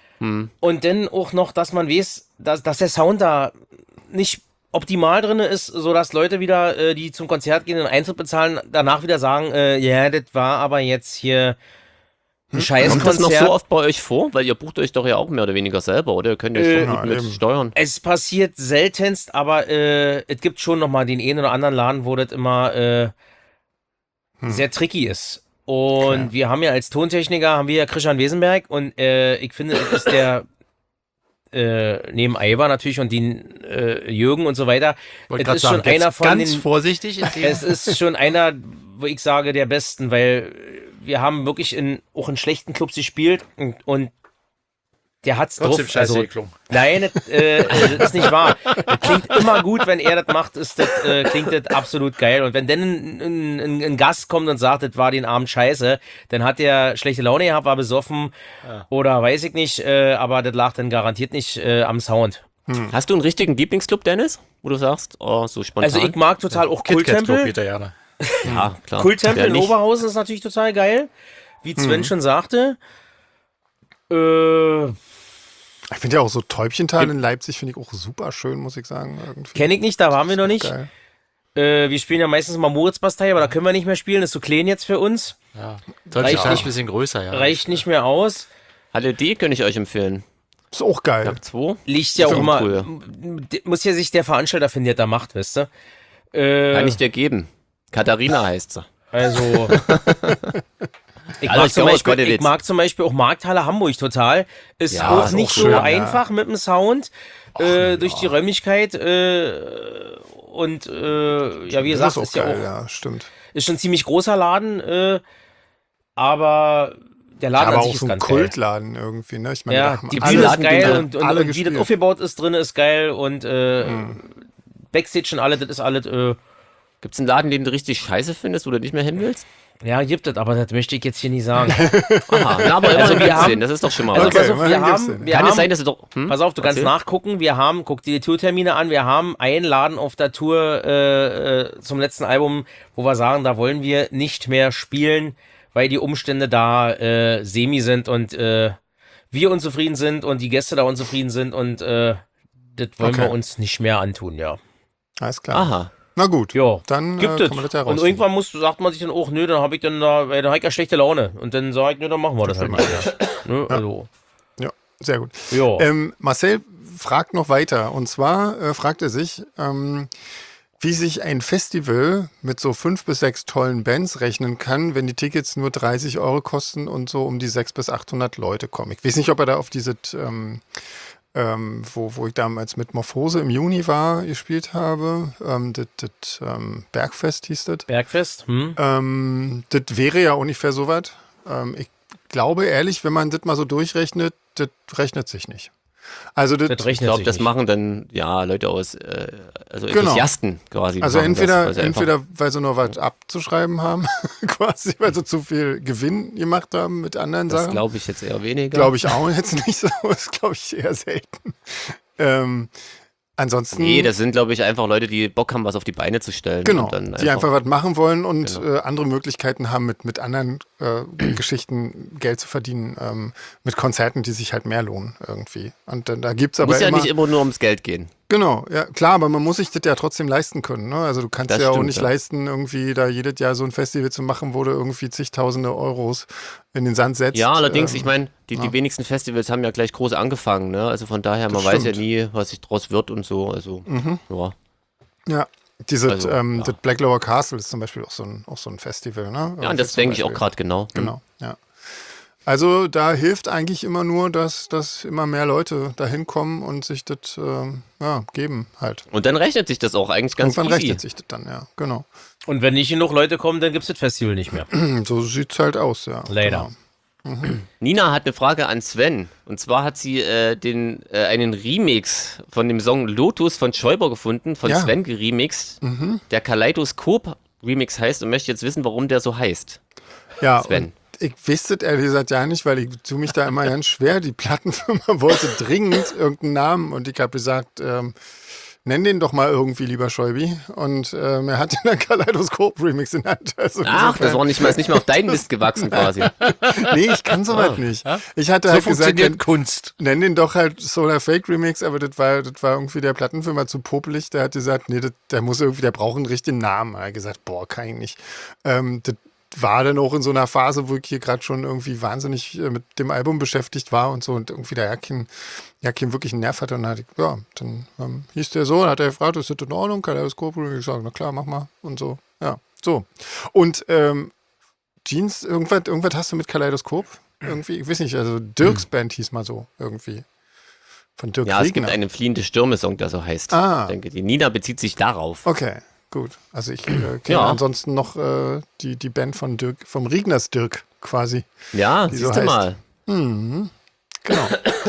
und dann auch noch, dass man weiß, dass, dass der Sound da nicht optimal drin ist, sodass Leute wieder, äh, die zum Konzert gehen und Eintritt bezahlen, danach wieder sagen, äh, ja, das war aber jetzt hier ein scheiß Kommt das noch Konzert. so oft bei euch vor? Weil ihr bucht euch doch ja auch mehr oder weniger selber, oder? Ihr könnt euch Äh, doch gut ja, mit eben. steuern. Es passiert seltenst, aber äh, es gibt schon noch mal den einen oder anderen Laden, wo das immer äh, sehr tricky ist. Und Okay. wir haben ja als Tontechniker, haben wir ja Christian Wesenberg und äh, ich finde, es ist der äh, neben Aiwa natürlich und den äh, Jürgen und so weiter, Wollte es grad ist sagen, schon einer jetzt von ganz den, vorsichtig. In dem, es ist schon einer, wo ich sage, der Besten, weil wir haben wirklich in, auch in schlechten Clubs gespielt und, und der hat's trotzdem drauf. scheiße Also, geklungen. nein, das, äh, das ist nicht wahr. Das klingt immer gut, wenn er das macht, ist das, äh, klingt das absolut geil. Und wenn dann ein, ein, ein, ein Gast kommt und sagt, das war den Abend scheiße, dann hat der schlechte Laune gehabt, war besoffen oder weiß ich nicht, äh, aber das lag dann garantiert nicht äh, am Sound. Hast du einen richtigen Lieblingsclub, Dennis? Wo du sagst, oh, so spontan. Also ich mag total auch KitKat Club Kulttempel. geht er gerne. ja, klar. Kulttempel Wer in nicht? Oberhausen ist natürlich total geil. Wie Sven schon sagte. Äh, Ich finde ja auch so Täubchental in Leipzig, finde ich auch super schön, muss ich sagen. Irgendwie. Kenn ich nicht, da waren wir noch nicht. Geil. Äh, wir spielen ja meistens mal Moritzbastei, aber da können wir nicht mehr spielen, ist zu klein jetzt für uns. Ja. Reicht Deutschland nicht. ist ein bisschen größer, ja. Reicht nicht mehr aus. Halle D kann ich euch empfehlen. Ist auch geil. Ich habe zwei. Liegt ja auch Ist immer, cool. m- d- muss ja sich der Veranstalter finden, der da macht, weißt du? Äh, Kann ich dir geben. Katharina heißt sie. Also, ich, Also mag ich zum glaub, Beispiel, Gott, ich Witz. mag zum Beispiel auch Markthalle Hamburg total. Ist Ja, auch ist nicht auch so schön, ja. einfach mit dem Sound, äh, durch die Räumlichkeit. Äh, und äh, ja, wie gesagt, das ist ja geil, auch ja, stimmt. ist schon ein ziemlich großer Laden, äh, aber der Laden Aber an auch sich ist so ein ganz Kultladen irgendwie, ne? Ich geil. meine, da Ja, haben die alle- Bühne ist Laden, geil die und, und, alle und wie das gespielt. aufgebaut ist drin, ist geil und äh, Hm. Backstage und alles, das ist alles, äh, Gibt's einen Laden, den du richtig scheiße findest, wo du nicht mehr hin willst? ja, gibt es, aber das möchte ich jetzt hier nicht sagen. Aha, na, aber Also immerhin wir gibt's haben- den, das ist doch schon mal Also was. Okay, pass auf, wir immerhin gibt's haben, den. wir Kann haben es sein, dass du doch... Hm? pass auf, du kannst Erzähl. nachgucken, wir haben, guck dir die Tourtermine an, wir haben einen Laden auf der Tour äh, äh, zum letzten Album, wo wir sagen, da wollen wir nicht mehr spielen, weil die Umstände da äh, semi sind und äh, wir unzufrieden sind und die Gäste da unzufrieden sind und äh, das wollen Okay. wir uns nicht mehr antun, ja. Alles klar. Aha. Na gut, Ja, dann gibt äh, es. kann man das ja Und rausfinden. irgendwann muss, sagt man sich dann auch, nö, dann habe ich dann da, weil dann habe ich ja schlechte Laune. Und dann sage ich, nö, dann machen wir das halt mal. Ja. Nö, also, Ja, sehr gut. ja. Ähm, Marcel fragt noch weiter. Und zwar äh, fragt er sich, ähm, wie sich ein Festival mit so fünf bis sechs tollen Bands rechnen kann, wenn die Tickets nur dreißig Euro kosten und so um die sechshundert bis achthundert Leute kommen. Ich weiß nicht, ob er da auf diese, ähm, ähm, wo, wo ich damals mit Morphose im Juni war, gespielt habe. Ähm, das das, ähm, Bergfest hieß das. Bergfest, hm? Ähm, das wäre ja ungefähr so was. Ähm, ich glaube ehrlich, wenn man das mal so durchrechnet, das rechnet sich nicht. Also das, Das Ich rechnet glaube, sich das nicht. machen dann ja Leute aus, äh, also Genau. Enthusiasten quasi. also machen entweder, das, weil sie einfach- entweder weil sie noch was abzuschreiben haben, quasi, weil sie zu viel Gewinn gemacht haben mit anderen Das Sachen. glaube ich jetzt eher weniger. Glaube ich auch jetzt nicht so. Das glaube ich eher selten. Ähm, ansonsten. Nee, das sind, glaube ich, einfach Leute, die Bock haben, was auf die Beine zu stellen. Genau, und dann die einfach was machen wollen und Genau. äh, andere Möglichkeiten haben, mit, mit anderen äh, Geschichten Geld zu verdienen, ähm, mit Konzerten, die sich halt mehr lohnen irgendwie. Und dann, da gibt es aber Muss ja immer, nicht immer nur ums Geld gehen. genau, ja klar, aber man muss sich das ja trotzdem leisten können. Ne? Also du kannst Das ja auch stimmt, nicht ja. leisten, irgendwie da jedes Jahr so ein Festival zu machen, wo du irgendwie zigtausende Euros in den Sand setzt. Ja, allerdings, ähm, ich meine, die, ja. die wenigsten Festivals haben ja gleich groß angefangen, ne? Also von daher, man Das weiß ja stimmt. nie, was sich draus wird und so. Also, ja. Ja, dieses Also, ähm, ja. das Black Lower Castle ist zum Beispiel auch so ein, auch so ein Festival. Ne? Ja, Irgendwie und das zum denke ich auch Beispiel. gerade genau. Hm. Genau, ja. Also da hilft eigentlich immer nur, dass, dass immer mehr Leute da hinkommen und sich das ähm, ja, geben halt. Und dann rechnet sich das auch eigentlich ganz Irgendwann easy. rechnet sich das dann, ja, genau. Und wenn nicht genug Leute kommen, dann gibt es das Festival nicht mehr. So sieht's halt aus, ja. Leider. Genau. Nina hat eine Frage an Sven. Und zwar hat sie äh, den, äh, einen Remix von dem Song Lotus von Schäuber gefunden, von Ja. Sven geremixed, der Kaleidoskop Remix heißt und möchte jetzt wissen, warum der so heißt. Ja, Sven. und ich wüsste es ehrlich gesagt ja nicht, weil ich tue mich da immer ganz schwer. Die Plattenfirma wollte dringend irgendeinen Namen und ich habe gesagt, ähm, nenn den doch mal irgendwie, lieber Schäubi. Und ähm, er hat den dann Kaleidoskop-Remix in der Hand. Also Ach, das insofern- war nicht mal, ist nicht mal auf deinen Mist gewachsen quasi. Nee, ich kann sowas nicht. Ich hatte So halt gesagt, funktioniert nenn, Kunst. nenn den doch halt Solar Fake Remix, aber das war, das war irgendwie der Plattenfirma zu popelig. Der hat gesagt, nee, das, der muss irgendwie, der braucht einen richtigen Namen. Er hat gesagt, boah, kann ich nicht. Ähm, das war dann auch in so einer Phase, wo ich hier gerade schon irgendwie wahnsinnig äh, mit dem Album beschäftigt war und so und irgendwie da ja kein, ja keinen wirklichen Nerv hatte. Und dann hatte ich, ja, dann ähm, hieß der so, dann hat er gefragt, ist das in Ordnung? Kaleidoskop? Und ich sage, na klar, mach mal. Und so, ja, so. Und ähm, Jeans, irgendwas, irgendwas hast du mit Kaleidoskop? Irgendwie, ich weiß nicht, also Dirks Band hieß mal so, irgendwie. Von Dirk Ja, es gibt Regner. einen fliehende Stürme-Song, der so heißt. Ah. Ich denke, die Nina bezieht sich darauf. Okay, gut. Also ich äh, kenne Ja. ansonsten noch äh, die, die Band von Dirk, vom Regners Dirk quasi. Ja, Die so siehst du heißt. mal. Genau.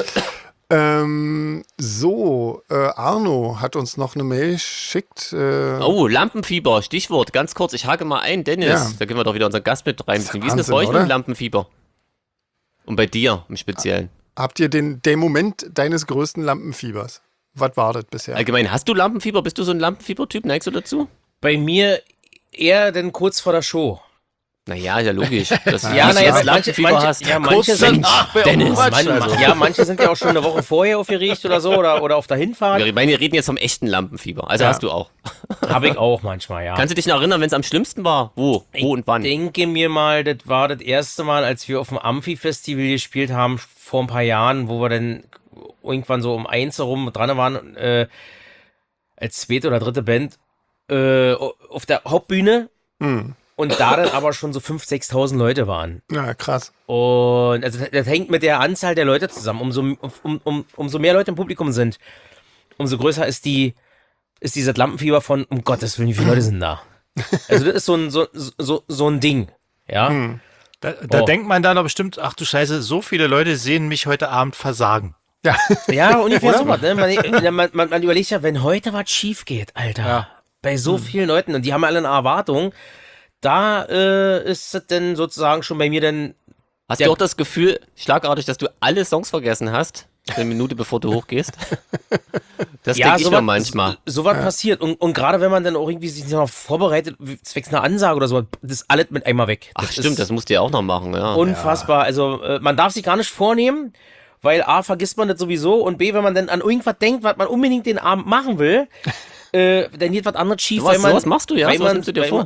ähm, so, äh, Arno hat uns noch eine Mail geschickt. Äh, Oh, Lampenfieber, Stichwort, ganz kurz, ich hake mal ein, Dennis, Ja. da können wir doch wieder unseren Gast mit reinziehen. Wie ist denn das bei Wahnsinn, euch mit dem oder? Lampenfieber? Und bei dir im Speziellen? Habt ihr den, den Moment deines größten Lampenfiebers? Was war das bisher? Allgemein, hast du Lampenfieber? Bist du so ein Lampenfieber-Typ? Neigst du dazu? Bei mir eher denn kurz vor der Show. Naja, ja logisch. Dass Ja, du na jetzt das manche, Lampenfieber manche, hast. ja, manche Kurz sind, danach wäre Dennis, auch Quatsch, man, also. ja, manche sind ja auch schon eine Woche vorher aufgeregt oder so oder, oder auf der Hinfahrt. Ich meine, wir reden jetzt vom echten Lampenfieber. Also Ja. hast du auch. Habe ich auch manchmal, ja. Kannst du dich noch erinnern, wenn es am schlimmsten war? Wo? Wo und wann? Ich denke mir mal, das war das erste Mal, als wir auf dem Amphi-Festival gespielt haben, vor ein paar Jahren, wo wir dann irgendwann so um eins herum dran waren, äh, als zweite oder dritte Band, äh, auf der Hauptbühne. Hm. Und da dann aber schon so fünftausend, sechstausend Leute waren. Ja, krass. Und also das, das hängt mit der Anzahl der Leute zusammen. Umso, um, um, umso mehr Leute im Publikum sind, umso größer ist die, ist dieses Lampenfieber von, um Gottes Willen, wie viele Leute sind da? Also das ist so ein, so, so, so ein Ding. Ja. Hm. Da, da Oh. denkt man dann doch bestimmt, ach du Scheiße, so viele Leute sehen mich heute Abend versagen. Ja, Ja, ungefähr so was. Ne? Man, man, man, man überlegt ja, wenn heute was schief geht, Alter, Ja. bei so vielen Leuten und die haben alle eine Erwartung, da äh, ist es denn sozusagen schon bei mir dann. Hast Der- du auch das Gefühl, schlagartig, dass du alle Songs vergessen hast? Eine Minute bevor du hochgehst? Das denke ich so mir was- manchmal. So, so was passiert. Und, und gerade wenn man dann auch irgendwie sich noch vorbereitet, zwecks einer Ansage oder so, das ist alles mit einmal weg. Ach Das stimmt, ist das musst du ja auch noch machen. Ja. unfassbar. Also äh, man darf sich gar nicht vornehmen, weil A, vergisst man das sowieso und B, wenn man dann an irgendwas denkt, was man unbedingt den Abend machen will, äh, dann geht was anderes schief, Was, weil man... sowas machst du ja? weil Sowas man- nimmst du dir weil vor? man-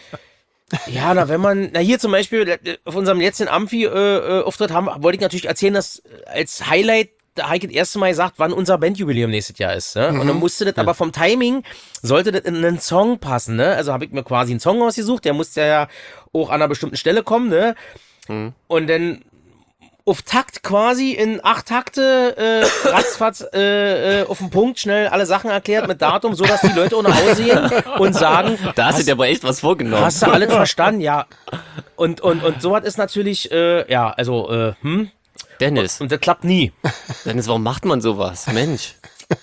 Ja, na, wenn man, na hier zum Beispiel, äh, auf unserem letzten Amphi-Auftritt haben, wollte ich natürlich erzählen, dass als Highlight der Heike das erste Mal gesagt, wann unser Bandjubiläum nächstes Jahr ist. Ne? Und dann musste das aber vom Timing, sollte das in einen Song passen. Ne? Also habe ich mir quasi einen Song ausgesucht, der musste ja auch an einer bestimmten Stelle kommen. Ne? Und dann auf Takt quasi in acht Takte äh, ratzfatz äh, äh, auf den Punkt schnell alle Sachen erklärt mit Datum, so dass die Leute auch nach Hause gehen und sagen, Da hast du dir aber echt was vorgenommen. hast du alles verstanden? Ja. Und, und, und sowas ist natürlich, äh, ja, also, äh, hm, Dennis, und das klappt nie. Dennis, warum macht man sowas? Mensch.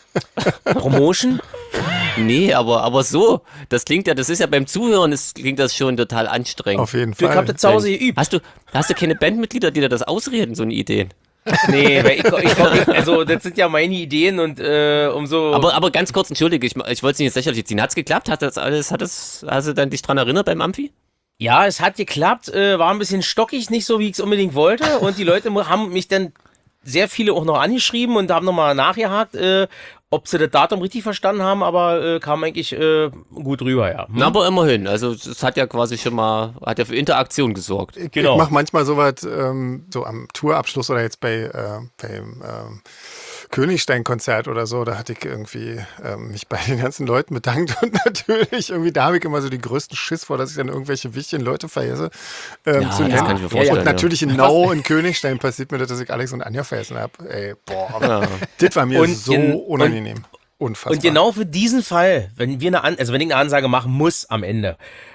Promotion? Nee, aber, aber so, das klingt ja, das ist ja beim Zuhören, das klingt das schon total anstrengend. auf jeden Ich hab Fall. das zu Hause geübt. Hast du, hast du keine Bandmitglieder, die dir das ausreden, so eine Ideen? Nee, weil ich, ich, ich, also das sind ja meine Ideen und äh, umso. Aber, aber ganz kurz, entschuldige, ich, ich wollte es nicht jetzt lächerlich ziehen. Hat's geklappt? Hat das alles, hat das, hast du dann dich dran erinnert beim Amphi? ja, es hat geklappt, äh, war ein bisschen stockig, nicht so, wie ich es unbedingt wollte. Und die Leute mu- haben mich dann sehr viele auch noch angeschrieben und haben nochmal nachgehakt, äh, ob sie das Datum richtig verstanden haben, aber äh, kam eigentlich äh, gut rüber, ja. Hm? Na, aber immerhin. Also, es hat ja quasi schon mal, hat ja für Interaktion gesorgt. Ich, Genau. ich mache manchmal sowas, ähm, so am Tourabschluss oder jetzt bei äh, beim ähm, Königstein-Konzert oder so, da hatte ich irgendwie ähm, mich bei den ganzen Leuten bedankt und natürlich irgendwie, da habe ich immer so den größten Schiss vor, dass ich dann irgendwelche wichtigen Leute vergesse. Ähm, Ja, zu das nennen. kann ich mir vorstellen. Und natürlich in Nau in Königstein passiert mir das, dass ich Alex und Anja vergessen habe. Ey, boah, aber das war mir Und so in- unangenehm. Unfassbar. Und genau für diesen Fall, wenn wir eine An also wenn ich eine Ansage machen muss am Ende,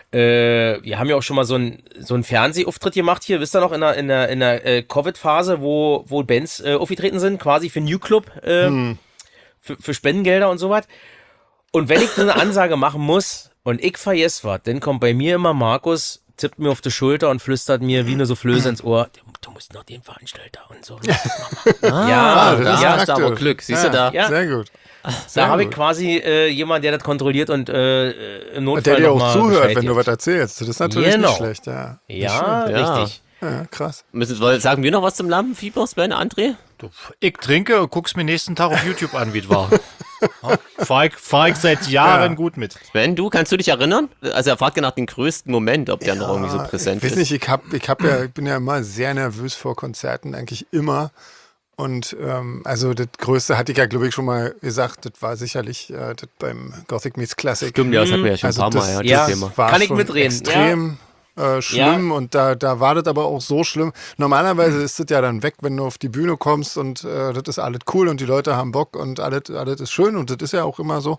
äh, wir haben ja auch schon mal so einen so einen Fernsehauftritt gemacht hier, wisst ihr noch, in der, in der, in der äh, Covid-Phase, wo, wo Bands äh, aufgetreten sind, quasi für New Club, äh, für, für Spendengelder und sowas. Und wenn ich so eine Ansage machen muss und ich vergesse was, dann kommt bei mir immer Markus, tippt mir auf die Schulter und flüstert mir wie eine Soufflöse ins Ohr, du musst noch den Veranstalter und so. Ah, ja, das da ist hast du aber praktisch. Glück. Siehst ja, du da? Ja. Sehr gut. Da Sehr habe ich gut. quasi äh, jemanden, der das kontrolliert und äh, im Notfall Der dir noch auch mal zuhört, Bescheid wenn du gibt. was erzählst. Das ist natürlich Genau. nicht schlecht, ja. Ja, Ja. richtig. Ja, krass. Müssen, weil- sagen wir noch was zum Lampenfieber, Sven, André? Du, ich trinke und guck's mir nächsten Tag auf YouTube an, wie es war. Fahr ich, fahr ich seit Jahren Ja. gut mit. Sven, du, kannst du dich erinnern? Also er fragt ja nach dem größten Moment, ob der noch irgendwie so präsent ich weiß ist. nicht, ich, hab, ich, hab ja, ich bin ja immer sehr nervös vor Konzerten, eigentlich immer. Und ähm, also das Größte hatte ich ja, glaube ich, schon mal gesagt, das war sicherlich äh, das beim Gothic Meets Classic. Stimmt, ja, das hatten wir ja schon Also ein paar das, Mal. ja, das das Thema. war Kann ich schon mitreden, extrem äh, schlimm und da, da war das aber auch so schlimm. Normalerweise ist das ja dann weg, wenn du auf die Bühne kommst und äh, das ist alles cool und die Leute haben Bock und alles, alles ist schön und das ist ja auch immer so.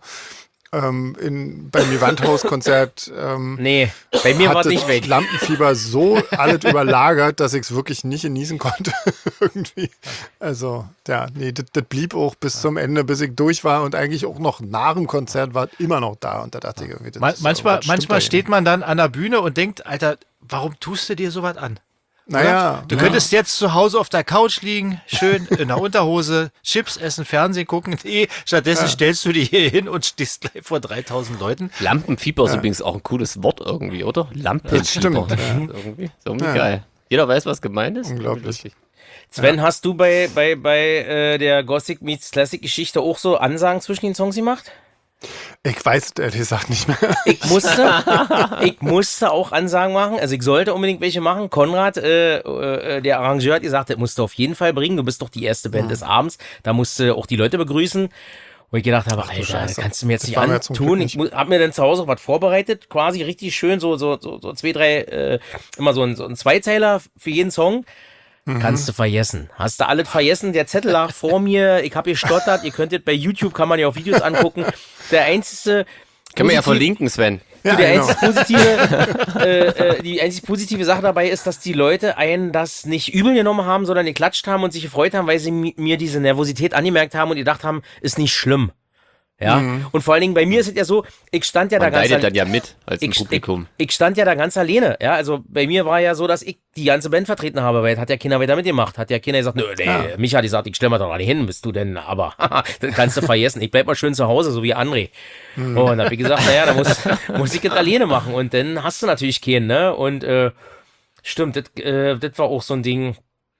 Ähm, in, beim Gewandhaus-Konzert ähm, Nee, bei mir war hat es nicht das weg. Lampenfieber so alles überlagert, dass ich es wirklich nicht genießen konnte. Irgendwie. Also, ja, nee, das, das blieb auch bis zum Ende, bis ich durch war und eigentlich auch noch nach dem Konzert war immer noch da. Und da dachte ich irgendwie, das Ma ist- manchmal was stimmt manchmal da steht man dann an der Bühne und denkt, Alter, warum tust du dir sowas an? Naja. Du könntest jetzt zu Hause auf der Couch liegen, schön in der Unterhose, Chips essen, Fernsehen gucken. Nee, stattdessen stellst du dich hier hin und stehst gleich vor dreitausend Leuten. Lampenfieber ist übrigens auch ein cooles Wort irgendwie, oder? Lampenfieber. Das stimmt, ja. Irgendwie, ist irgendwie Ja. geil. Jeder weiß, was gemeint ist. Unglaublich. Lustig. Sven, hast du bei, bei, bei äh, der Gothic meets Classic Geschichte auch so Ansagen zwischen den Songs gemacht? Ich weiß es ehrlich gesagt nicht mehr. Ich musste, ich musste auch Ansagen machen. Also ich sollte unbedingt welche machen. Konrad, äh, äh, der Arrangeur, hat gesagt, das musst du auf jeden Fall bringen. Du bist doch die erste Band des Abends. Da musst du auch die Leute begrüßen. Wo ich gedacht habe, Alter, das Scheiße. kannst du mir jetzt Das nicht war mir zum antun. Glück Ich mu- hab mir dann zu Hause auch was vorbereitet, quasi richtig schön, so, so, so, so zwei, drei, äh, immer so ein, so ein Zweizeiler für jeden Song. Kannst du vergessen. Hast du alles vergessen? Der Zettel lag vor mir. Ich habe gestottert. Ihr könntet bei YouTube, kann man ja auch Videos angucken. Der einzige Können wir ja positiv- verlinken, Sven. Ja, der genau. einzig positive, äh, äh, die einzig positive Sache dabei ist, dass die Leute einen das nicht übel genommen haben, sondern geklatscht haben und sich gefreut haben, weil sie mi- mir diese Nervosität angemerkt haben und gedacht haben, ist nicht schlimm. Ja. Und vor allen Dingen bei mir ist es ja so, ich stand ja da Man ganz leidet alle- dann ja mit als ein ich, Publikum. ich, ich stand ja da ganz alleine. Ja, also bei mir war ja so, dass ich die ganze Band vertreten habe, weil hat ja keiner weiter mitgemacht. Hat ja keiner gesagt, nö, nee, Micha hat gesagt, ich stell mal doch nicht hin, bist du denn, aber das kannst du vergessen. Ich bleib mal schön zu Hause, so wie André. Und dann hab ich gesagt, naja, da muss, muss ich das alleine machen. Und dann hast du natürlich keinen, ne? Und äh, stimmt, das, äh, das war auch so ein Ding.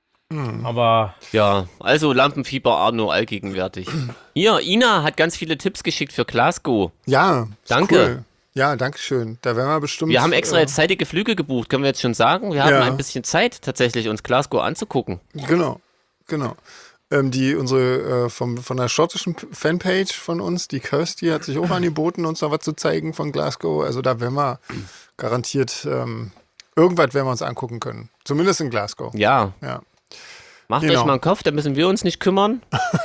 Aber Ja, also Lampenfieber Arno allgegenwärtig. Hier, Ina hat ganz viele Tipps geschickt für Glasgow. Ja, ist Danke. Cool. Ja, danke schön. Da werden wir bestimmt. Wir haben extra äh, jetzt zeitige Flüge gebucht, können wir jetzt schon sagen. Wir haben Ja. ein bisschen Zeit tatsächlich, uns Glasgow anzugucken. Genau, genau. Ähm, die, unsere, äh, vom, von der schottischen P- Fanpage von uns, die Kirsty, hat sich auch angeboten, uns da was zu zeigen von Glasgow. Also da werden wir garantiert, ähm, irgendwas werden wir uns angucken können. Zumindest in Glasgow. Ja, Ja. macht Genau. euch mal einen Kopf, da müssen wir uns nicht kümmern.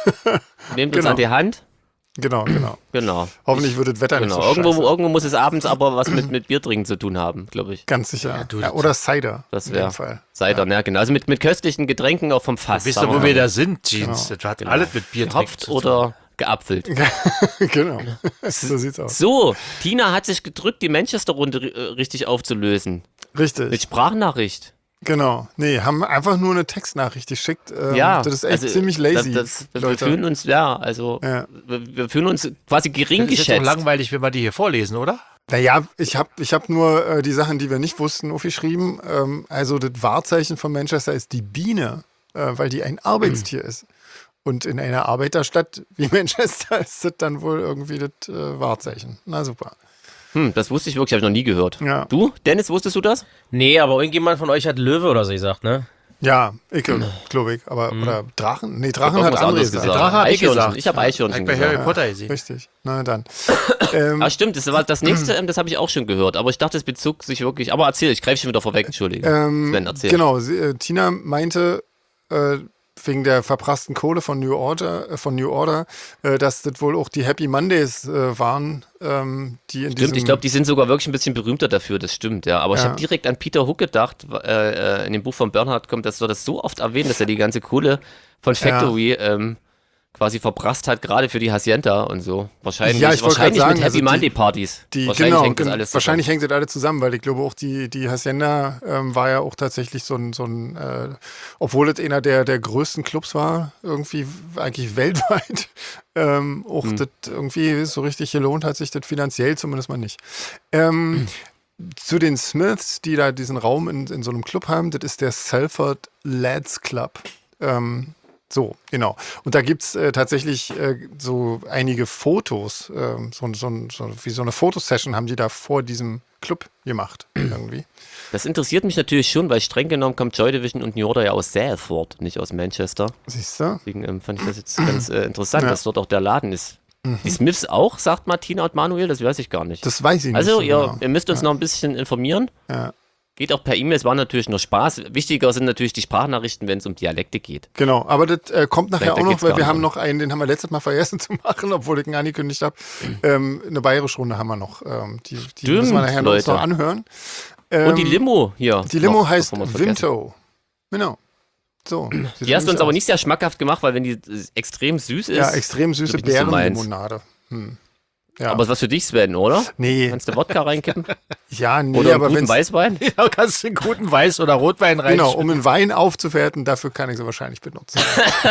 Nehmt uns Genau. an die Hand. Genau, genau. Genau. Hoffentlich wird das Wetter Genau. nicht so Irgendwo, scheiße. irgendwo muss es abends aber was mit, mit Bier trinken zu tun haben, glaube ich. Ganz sicher. du, Ja, oder Cider. Das in dem wäre Fall. Cider, ja. genau. Also mit, mit köstlichen Getränken auch vom Fass. Wisst sagen ihr, wo mal. wir da sind, Jeans? Das hat alles mit Bier Gehopft trinken zu tun. oder geapfelt. Genau. So sieht's aus. So, Tina hat sich gedrückt, die Manchester-Runde äh, richtig aufzulösen. Mit Richtig. Sprachnachricht. Genau. Nee, haben einfach nur eine Textnachricht geschickt. Ähm, Ja. Das ist echt also, ziemlich lazy. Das, das, wir Leute. fühlen uns, ja, also, Ja. Wir, wir fühlen uns quasi gering Das ist jetzt geschätzt. auch langweilig, wenn wir die hier vorlesen, oder? Naja, ich habe ich hab nur äh, die Sachen, die wir nicht wussten, aufgeschrieben. Ähm, also das Wahrzeichen von Manchester ist die Biene, äh, weil die ein Arbeitstier ist. Und in einer Arbeiterstadt wie Manchester ist das dann wohl irgendwie das äh, Wahrzeichen. Na super. Hm, das wusste ich wirklich, habe ich noch nie gehört. Ja. Du, Dennis, wusstest du das? nee, aber irgendjemand von euch hat Löwe oder so gesagt, ne? Ja, ich glaube ich. Aber, oder Drachen? Nee, Drachen hat Irgendwas andere anderes gesagt. gesagt. Drache hab ich Eichhörnchen. gesagt. Ich habe Eichhörnchen Bei gesagt. Harry Potter gesehen. Richtig. Na dann. ähm, Ah, stimmt, das war das nächste, ähm, das habe ich auch schon gehört, aber ich dachte, es bezog sich wirklich. Aber erzähl, ich greife schon wieder vorweg, Entschuldige. Ähm, Sven, erzähl. Genau, sie, äh, Tina meinte äh, wegen der verprassten Kohle von New Order, äh, von New Order, äh, dass das wohl auch die Happy Mondays äh, waren, ähm, die in Stimmt, diesem ich glaube, die sind sogar wirklich ein bisschen berühmter dafür, das stimmt, ja. Aber ich Ja. habe direkt an Peter Hook gedacht, äh, äh, in dem Buch von Bernhard kommt, das wird das so oft erwähnt, dass er die ganze Kohle von Factory ähm, quasi verprasst hat, gerade für die Hacienda und so. Wahrscheinlich, Ja, ich wollte wahrscheinlich grad mit sagen, Happy also die- Monday Partys. Die, wahrscheinlich genau, hängt das gen- alles wahrscheinlich zusammen. hängt das alles zusammen, weil ich glaube auch die, die Hacienda ähm, war ja auch tatsächlich so ein, so ein äh, obwohl es einer der, der größten Clubs war, irgendwie eigentlich weltweit, ähm, auch Hm. das irgendwie so richtig gelohnt hat sich das finanziell zumindest mal nicht. Ähm, zu den Smiths, die da diesen Raum in, in so einem Club haben, das ist der Salford Lads Club. Ähm, So, genau. Und da gibt es äh, tatsächlich äh, so einige Fotos, ähm, so, so, so, wie so eine Fotosession haben die da vor diesem Club gemacht, irgendwie. Das interessiert mich natürlich schon, weil streng genommen kommt Joy Division und New Order ja aus Salford, nicht aus Manchester. Siehst du? Deswegen ähm, fand ich das jetzt ganz äh, interessant, Ja. dass dort auch der Laden ist. Die Smiths auch, sagt Martina und Manuel, das weiß ich gar nicht. Das weiß ich nicht. Also, so ihr, genau. ihr müsst uns noch ein bisschen informieren. Ja. Geht auch per E-Mail, es war natürlich nur Spaß. Wichtiger sind natürlich die Sprachnachrichten, wenn es um Dialekte geht. Genau, aber das äh, kommt nachher Da auch noch, geht's weil gar wir nicht haben um. noch einen, den haben wir letztes Mal vergessen zu machen, obwohl ich ihn angekündigt habe. Ähm, eine bayerische Runde haben wir noch. Ähm, die die Stimmt, müssen wir nachher noch, uns Leute. noch anhören. Ähm, Und die Limo hier. Die Limo noch, heißt bevor wir's vergessen. Vinto. Genau. So. sieht Die hast du uns nämlich aber aus. nicht sehr schmackhaft gemacht, weil wenn die äh, extrem süß ist. Ja, extrem süße glaub ich, nicht so meins. Beerenlimonade. Hm. Ja. Aber ist was für dich, Sven, oder? Nee, Kannst du Wodka reinkippen? ja, nee, Oder einen aber guten wenn Weißwein? Ja, kannst du einen guten Weiß- oder Rotwein rein. genau, um einen Wein aufzuwerten, dafür kann ich sie wahrscheinlich benutzen.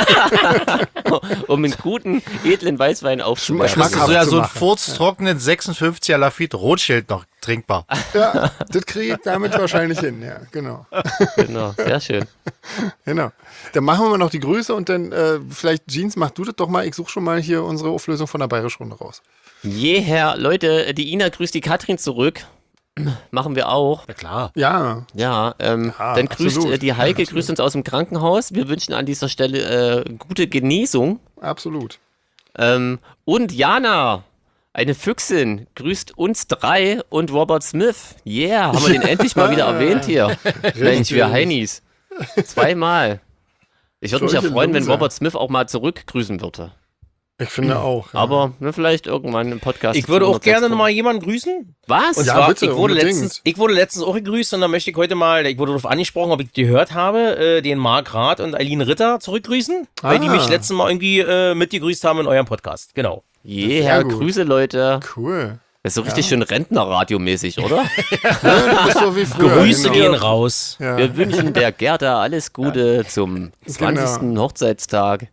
Um einen guten, edlen Weißwein aufzuwerten. Schmack- Das ist so ja so einen abzumachen. furztrockenen sechsundfünfziger Lafitte Rothschild noch trinkbar. Ja, das kriege ich damit wahrscheinlich hin, ja, genau. Genau, sehr schön. Genau. Dann machen wir mal noch die Grüße und dann äh, vielleicht, Jeans, mach du das doch mal. Ich suche schon mal hier unsere Auflösung von der Bayerisch-Runde raus. Jeher, Leute, die Ina grüßt die Katrin zurück. Machen wir auch. Ja klar. Ja, Ja, ähm, Ja, dann grüßt absolut. äh, die Heike, Ja, grüßt uns aus dem Krankenhaus. Wir wünschen an dieser Stelle äh, gute Genesung. absolut. Ähm, und Jana, eine Füchsin, grüßt uns drei und Robert Smith. Yeah, haben wir den endlich mal wieder erwähnt hier. Mensch, wir Heinis. Zweimal. Ich würde mich ja Solche freuen, wenn Loser. Robert Smith auch mal zurückgrüßen würde. Ich finde auch. Ja. Aber ne, vielleicht irgendwann im Podcast. Ich würde auch gerne hundertsechs. noch mal jemanden grüßen. Was? Und Ja, zwar, bitte, ich, wurde unbedingt. letztens, ich wurde letztens auch gegrüßt und da möchte ich heute mal, ich wurde darauf angesprochen, ob ich gehört habe, äh, den Marc Rath und Eileen Ritter zurückgrüßen, weil die Ah. mich letztes Mal irgendwie äh, mitgegrüßt haben in eurem Podcast. Genau. Yeah, Sehr gut. Grüße, Leute. Cool. Das ist so richtig schön Rentnerradiomäßig, oder? Ja, du bist so wie früher. Grüße genau. gehen raus. Ja. Wir wünschen der Gerda alles Gute zum zwanzigsten Genau. Hochzeitstag.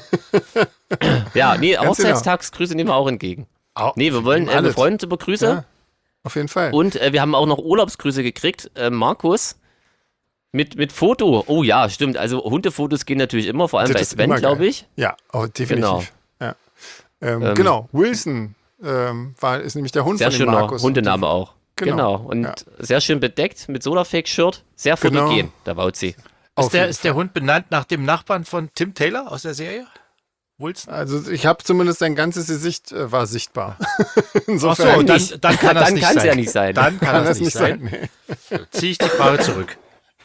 Ja, nee, Ganz Hochzeitstagsgrüße nehmen wir auch entgegen. Au- Nee, wir wollen äh, wir alles. freuen uns über Grüße. Ja, auf jeden Fall. Und äh, wir haben auch noch Urlaubsgrüße gekriegt. Äh, Markus mit, mit Foto. Oh ja, stimmt. Also Hundefotos gehen natürlich immer, vor allem Das bei ist Sven, immer glaube geil. ich. Ja, oh, definitiv. Genau. Ja. Ähm, Ähm, genau, Wilson ähm, war, ist nämlich der Hund Sehr von dem schöner Markus. Hundename auch. Genau. Genau. Und Ja. sehr schön bedeckt mit Sodafake-Shirt. Sehr Genau. fotogen, der Wauzi. Auf Ist der, jeden ist der Hund benannt nach dem Nachbarn von Tim Taylor aus der Serie? Wilson? Also ich habe zumindest sein ganzes Gesicht äh, war sichtbar. Ach Insofern so, dann, nicht. dann kann das Dann nicht kann's sein. ja nicht sein. Dann kann, kann das das nicht sein. Nee. Ziehe ich die Frage zurück.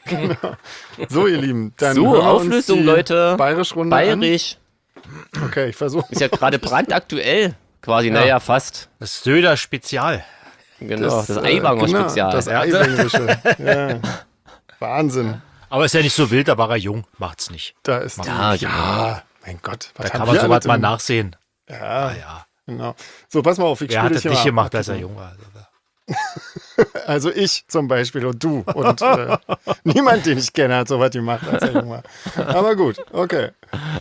So, ihr Lieben, dann So, hören wir uns Auflösung, die Leute. Bayerisch-Runde Bayerisch. an. Okay, ich versuche. Ist ja gerade brandaktuell. Quasi, naja, fast. Das Söder Spezial. Genau, das, Eiwanger genau, Spezial. Das Eiwängerische. Ja. Wahnsinn. Aber ist ja nicht so wild, da war er jung. Macht's nicht. Da ist die, Ja, ja, mein Gott. Was Da haben kann man wir sowas alles mal im- nachsehen. Ja, Ah, ja. genau. So, pass mal auf, ich Wer spiele hat dich das hier nicht mal gemacht, ab. als er jung war? Also ich zum Beispiel und du. Und äh, niemand, den ich kenne, hat sowas gemacht, als er jung war. Aber gut, okay.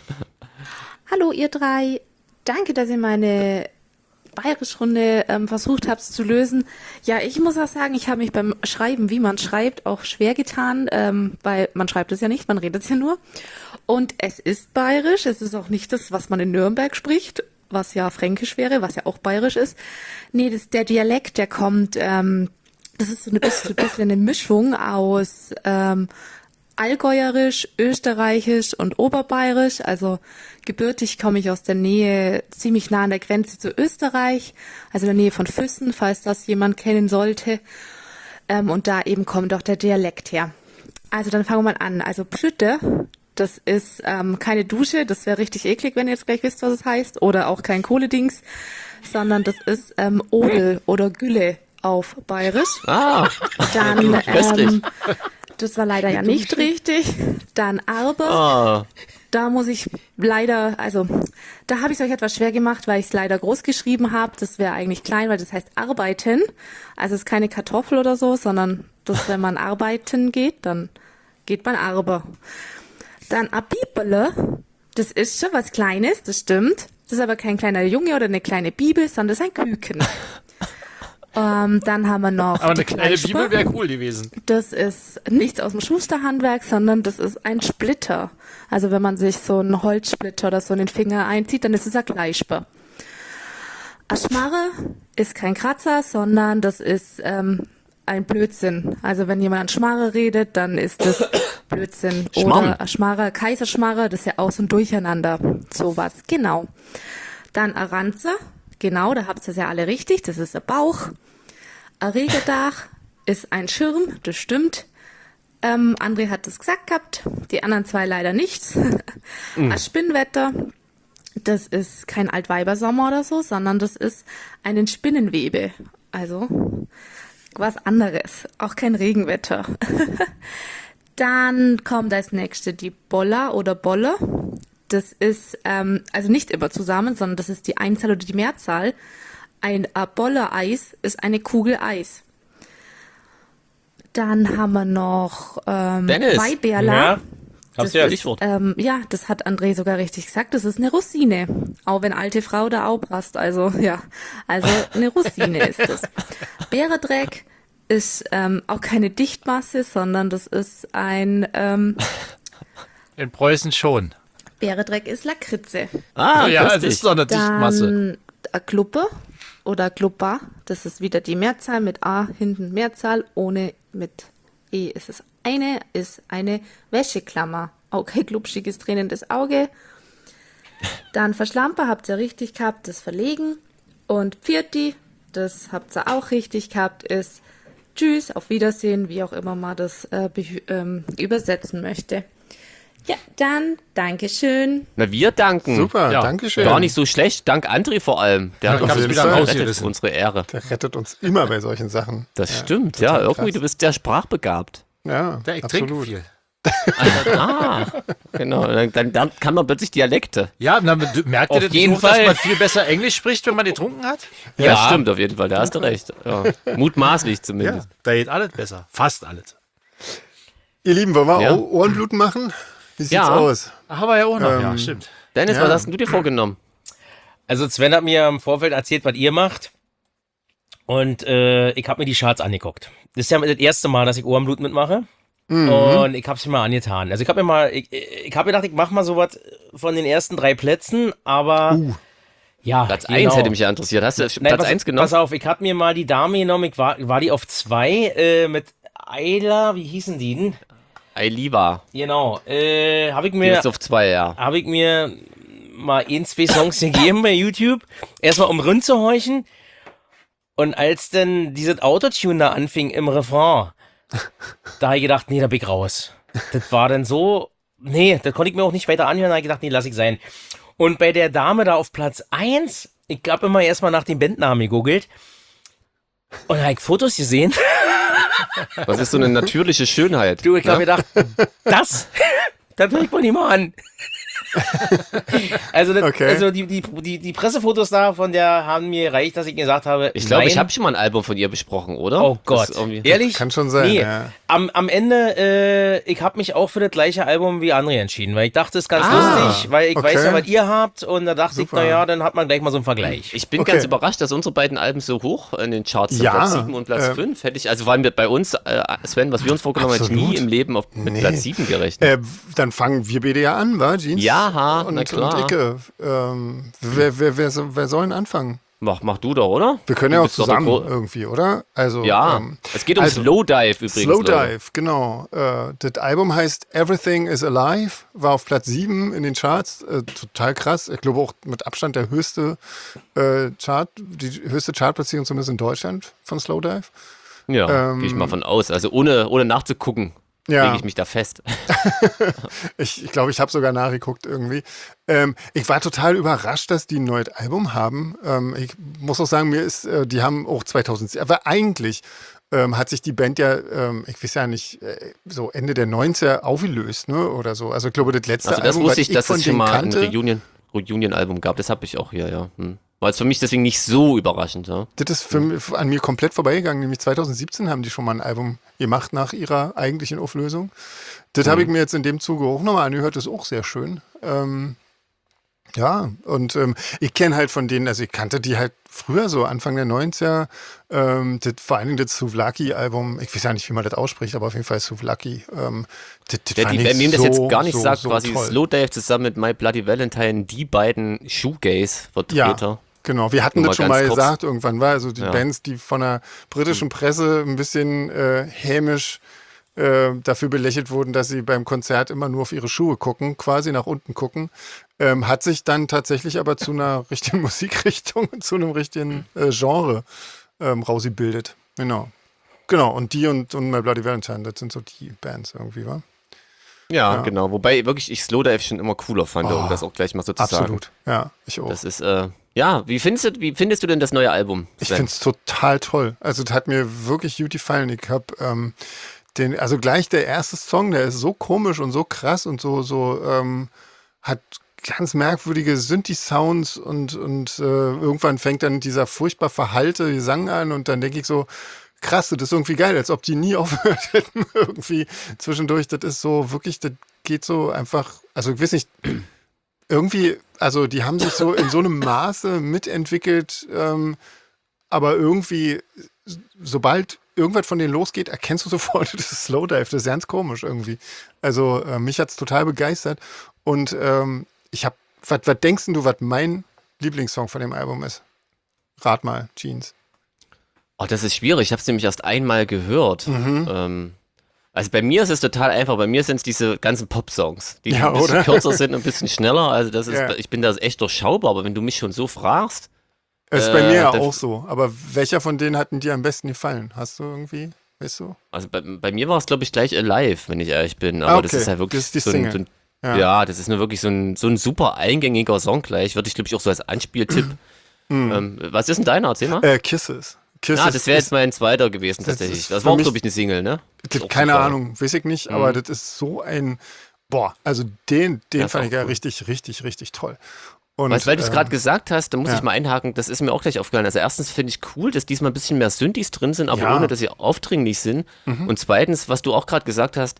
Hallo ihr drei, danke, dass ihr meine Bayerisch-Runde ähm, versucht habt zu lösen. Ja, ich muss auch sagen, ich habe mich beim Schreiben, wie man schreibt, auch schwer getan, ähm, weil man schreibt es ja nicht, man redet es ja nur. Und es ist bayerisch, es ist auch nicht das, was man in Nürnberg spricht, was ja fränkisch wäre, was ja auch bayerisch ist. Nee, das, der Dialekt, der kommt, ähm, das ist so ein bisschen, ein bisschen eine Mischung aus ähm, Allgäuerisch, Österreichisch und Oberbayerisch. Also gebürtig komme ich aus der Nähe, ziemlich nah an der Grenze zu Österreich, also in der Nähe von Füssen, falls das jemand kennen sollte. Ähm, und da eben kommt auch der Dialekt her. Also dann fangen wir mal an. Also Pschütte, das ist ähm, keine Dusche, das wäre richtig eklig, wenn ihr jetzt gleich wisst, was es heißt. Oder auch kein Kohledings, sondern das ist ähm, Odel oder Gülle auf Bayerisch. Ah, Dann, köstlich. ähm, das war leider ja nicht richtig. Dann Arbe. ah. Da muss ich leider, also da habe ich es euch etwas schwer gemacht, weil ich es leider groß geschrieben habe. Das wäre eigentlich klein, weil das heißt arbeiten. Also es ist keine Kartoffel oder so, sondern das, wenn man arbeiten geht, dann geht man Arbe. Dann Abibele, das ist schon was Kleines, das stimmt. Das ist aber kein kleiner Junge oder eine kleine Bibel, sondern das ist ein Küken. ähm, dann haben wir noch Aber die eine kleine Kleischpe. Bibel wäre cool gewesen. Das ist nichts aus dem Schusterhandwerk, sondern das ist ein Splitter. Also wenn man sich so einen Holzsplitter oder so in den Finger einzieht, dann ist es ein Kleischpe. A Schmarre ist kein Kratzer, sondern das ist ähm, ein Blödsinn. Also wenn jemand an Schmarre redet, dann ist das Blödsinn. Schmarrn. Oder a Schmarre, Kaiserschmarre, das ist ja auch so ein Durcheinander. Sowas, genau. Dann a Ranze, genau, da habt ihr es ja alle richtig, das ist ein Bauch. A Regedach ist ein Schirm, das stimmt. Ähm, André hat es gesagt gehabt, die anderen zwei leider nicht. A Spinnwetter, das ist kein Altweibersommer oder so, sondern das ist eine Spinnenwebe. Also was anderes, auch kein Regenwetter. Dann kommt als nächste die Bolla oder Bolle. Das ist ähm, also nicht immer zusammen, sondern das ist die Einzahl oder die Mehrzahl. ein äh, Boller Eis ist eine Kugel Eis. Dann haben wir noch ähm, Dennis. Weihbärler. Ja, hab's ja. ist, Stichwort. ähm, ja, das hat André sogar richtig gesagt. Das ist eine Rosine. Auch wenn alte Frau da auch passt. Also, ja. Also, eine Rosine ist das. Bäredreck ist ähm, auch keine Dichtmasse, sondern das ist ein, ähm, In Preußen schon. Bäredreck ist Lakritze. Ah, ja, es lustig. ist doch eine Dichtmasse. Dann eine Kluppe oder Kluppa. Das ist wieder die Mehrzahl mit A hinten Mehrzahl, ohne mit E ist es eine, ist eine Wäscheklammer. Okay, glubschiges tränendes Auge. Dann Verschlamper habt ihr richtig gehabt, das Verlegen. Und Pfirti, das habt ihr auch richtig gehabt, ist Tschüss, auf Wiedersehen, wie auch immer man das äh, be- ähm, übersetzen möchte. Ja, dann Dankeschön. Na, wir danken. Super, Ja. danke schön. Gar nicht so schlecht. Dank André vor allem. Der hat ich uns hab's jeden wieder Fall. raus- gerettet, rausgerissen. unsere Ehre. Der rettet uns immer bei solchen Sachen. Das stimmt, ja. total Irgendwie, krass. du bist ja sprachbegabt. Ja, Der, ich trinke absolut. viel. Ah, genau. Dann, dann, dann kann man plötzlich Dialekte. Ja, na, du- merkt ihr Auf das jeden nicht auch, dass Fall. man viel besser Englisch spricht, wenn man getrunken hat? Ja, Ja. stimmt auf jeden Fall. Da hast du recht. Ja. Mutmaßlich Ja, zumindest. da geht alles besser. Fast alles. Ihr Lieben, wollen wir Ja. auch Ohrenbluten machen? Wie sieht's Ja. aus? Ach, haben wir ja auch noch, ja, Ähm, stimmt. Dennis, Ja. was hast denn du dir vorgenommen? Also Sven hat mir im Vorfeld erzählt, was ihr macht. Und äh, ich habe mir die Charts angeguckt. Das ist ja das erste Mal, dass ich Ohrenblut mitmache. Und ich habe es mir mal angetan. Also ich habe mir mal, ich, ich habe gedacht, ich mache mal sowas von den ersten drei Plätzen, aber ja, Platz genau. eins hätte mich ja interessiert. Hast du Nein, Platz pass, eins genommen? Pass auf, ich habe mir mal die Dame genommen, ich war, war die auf zwei äh, mit Ayla, wie hießen die denn? Ailiva. Genau, äh, habe ich Die mir ist auf zwei, ja. habe ich mir mal ein, zwei Songs gegeben bei YouTube. Erstmal um rund zu horchen. Und als dann dieses Autotune da anfing im Refrain, da habe ich gedacht, nee, da bin ich raus. Das war dann so, nee, das konnte ich mir auch nicht weiter anhören. Da habe ich gedacht, nee, lass ich sein. Und bei der Dame da auf Platz eins, ich habe immer erstmal nach dem Bandnamen gegoogelt. Und da habe ich Fotos gesehen. Das ist so eine natürliche Schönheit. Du, ich habe ne? gedacht, das, das höre ich mal nicht mal an. Also, das, Okay. also die, die, die, die Pressefotos da von der haben mir gereicht, dass ich gesagt habe, Ich glaube, ich nein. habe schon mal ein Album von ihr besprochen, oder? Oh Gott, Das ist irgendwie- ehrlich? Kann schon sein, Nee, ja. am, am Ende, äh, ich habe mich auch für das gleiche Album wie André entschieden, weil ich dachte, es ist ganz Ah, lustig, weil ich okay. weiß ja, was ihr habt und da dachte Super. ich, naja, dann hat man gleich mal so einen Vergleich. Ich bin Okay. ganz überrascht, dass unsere beiden Alben so hoch in den Charts sind. Ja, Platz sieben und Platz äh, fünf. Hätte ich, also waren wir bei uns, äh, Sven, was wir uns vorgenommen haben, hätte ich nie Absolut. im Leben auf, mit Nee. Platz sieben gerechnet. Äh, dann fangen wir beide ja an, wa, Jeans? Ja, ha, und, na klar. Und Icke. Ähm, wer, wer, wer, so- wer soll denn anfangen? Mach, mach du doch, oder? Wir können Du ja auch bist doch der zusammen Gro- irgendwie, oder? Also, Ja, ähm, es geht um also, Slowdive übrigens. Slow Leute. Dive, genau. Äh, das Album heißt Everything is Alive, war auf Platz sieben in den Charts. Äh, total krass. Ich glaube auch mit Abstand der höchste äh, Chart, die höchste Chartplatzierung zumindest in Deutschland von Slow Dive. Ja, Ähm, gehe ich mal von aus. Also ohne, ohne nachzugucken, Ja. lege ich mich da fest. Ich ich, glaube, ich habe sogar nachgeguckt irgendwie. Ähm, ich war total überrascht, dass die ein neues Album haben. Ähm, ich muss auch sagen, mir ist, äh, die haben auch zweitausend, aber eigentlich ähm, hat sich die Band ja, ähm, ich weiß ja nicht, äh, so Ende der neunziger aufgelöst, ne, oder so. Also ich glaube, das letzte Also das Album, wusste was ich, dass von es schon denen mal ein kannte, Reunion, Reunion-Album gab. Das habe ich auch hier, ja. Hm. War jetzt für mich deswegen nicht so überraschend, ja. das ist für, mich- an mir komplett vorbeigegangen. Nämlich zweitausendsiebzehn haben die schon mal ein Album gemacht nach ihrer eigentlichen Auflösung. Das habe ich mir jetzt in dem Zuge auch nochmal angehört. Das ist auch sehr schön. Ähm, ja, und ähm, ich kenne halt von denen, also ich kannte die halt früher so, Anfang der neunziger. Ähm, das, vor allen Dingen das Souvlaki-Album, ich weiß ja nicht, wie man das ausspricht, aber auf jeden Fall Souvlaki. Ähm, das, das Wer, fand die, ich wer wem das so, jetzt gar nicht so, sagt, so quasi toll. Slowdive zusammen mit My Bloody Valentine, die beiden Shoegaze-Vertreter. Ja, genau. Wir hatten Nur das mal schon mal ganz kurz. gesagt irgendwann, war also die Ja. Bands, die von der britischen Presse ein bisschen äh, hämisch äh, dafür belächelt wurden, dass sie beim Konzert immer nur auf ihre Schuhe gucken, quasi nach unten gucken, ähm, hat sich dann tatsächlich aber zu einer richtigen Musikrichtung, zu einem richtigen äh, Genre ähm, rausgebildet. Genau. Genau, und die und, und My Bloody Valentine, das sind so die Bands irgendwie, wa? Ja, Ja. genau. Wobei wirklich ich Slowdive schon immer cooler fand, Oh, um das auch gleich mal so zu sagen. Absolut. Ja, ich auch. Das ist, äh, ja, wie findest, du, wie findest du denn das neue Album? Ich Sven? finde es total toll. Also, das hat mir wirklich gut gefallen. Ich habe ähm, den, also gleich der erste Song, der ist so komisch und so krass und so, so, ähm, hat ganz merkwürdige Synthi-Sounds und, und äh, irgendwann fängt dann dieser furchtbar verhallte Gesang an und dann denke ich so, krass, das ist irgendwie geil, als ob die nie aufgehört hätten irgendwie zwischendurch. Das ist so wirklich, das geht so einfach, also ich weiß nicht, irgendwie, also die haben sich so in so einem Maße mitentwickelt, ähm, aber irgendwie, sobald irgendwas von denen losgeht, erkennst du sofort, das ist Slowdive, das ist ganz komisch irgendwie. Also äh, mich hat es total begeistert und ähm, ich habe, was denkst du, was mein Lieblingssong von dem Album ist? Rat mal, Jeans. Oh, das ist schwierig. Ich habe es nämlich erst einmal gehört. Mhm. Ähm, also bei mir ist es total einfach. Bei mir sind es diese ganzen Pop-Songs, die Ja, ein bisschen oder? kürzer sind und ein bisschen schneller. Also das ist, Ja. ich bin da echt durchschaubar. Aber wenn du mich schon so fragst, Ist Äh, bei mir ja das- auch so. Aber welcher von denen hat denn dir am besten gefallen? Hast du irgendwie, weißt du? also bei, bei mir war es glaube ich gleich Alive, wenn ich ehrlich bin. Ah, Aber okay. das ist halt wirklich Das ist die so, ein, Single. so ein Ja. ja. das ist nur wirklich so ein, so ein super eingängiger Song gleich. Würde ich glaube ich auch so als Anspieltipp. ähm, was ist denn deiner? Erzähl mal. Äh, Kisses. Kisses Ah, das wäre ist- jetzt mein zweiter gewesen das tatsächlich. ist Das für war auch mich- glaube ich eine Single, ne? Das, Ist auch keine super. Ahnung, weiß ich nicht, aber das ist so ein, boah, also den, den Ja, ist fand auch ich ja cool. richtig, richtig, richtig toll. Und, Weißt, weil du es ähm, gerade gesagt hast, da muss ja. ich mal einhaken, das ist mir auch gleich aufgefallen. Also erstens finde ich cool, dass diesmal ein bisschen mehr Synthes drin sind, aber Ja. ohne, dass sie aufdringlich sind. Und zweitens, was du auch gerade gesagt hast,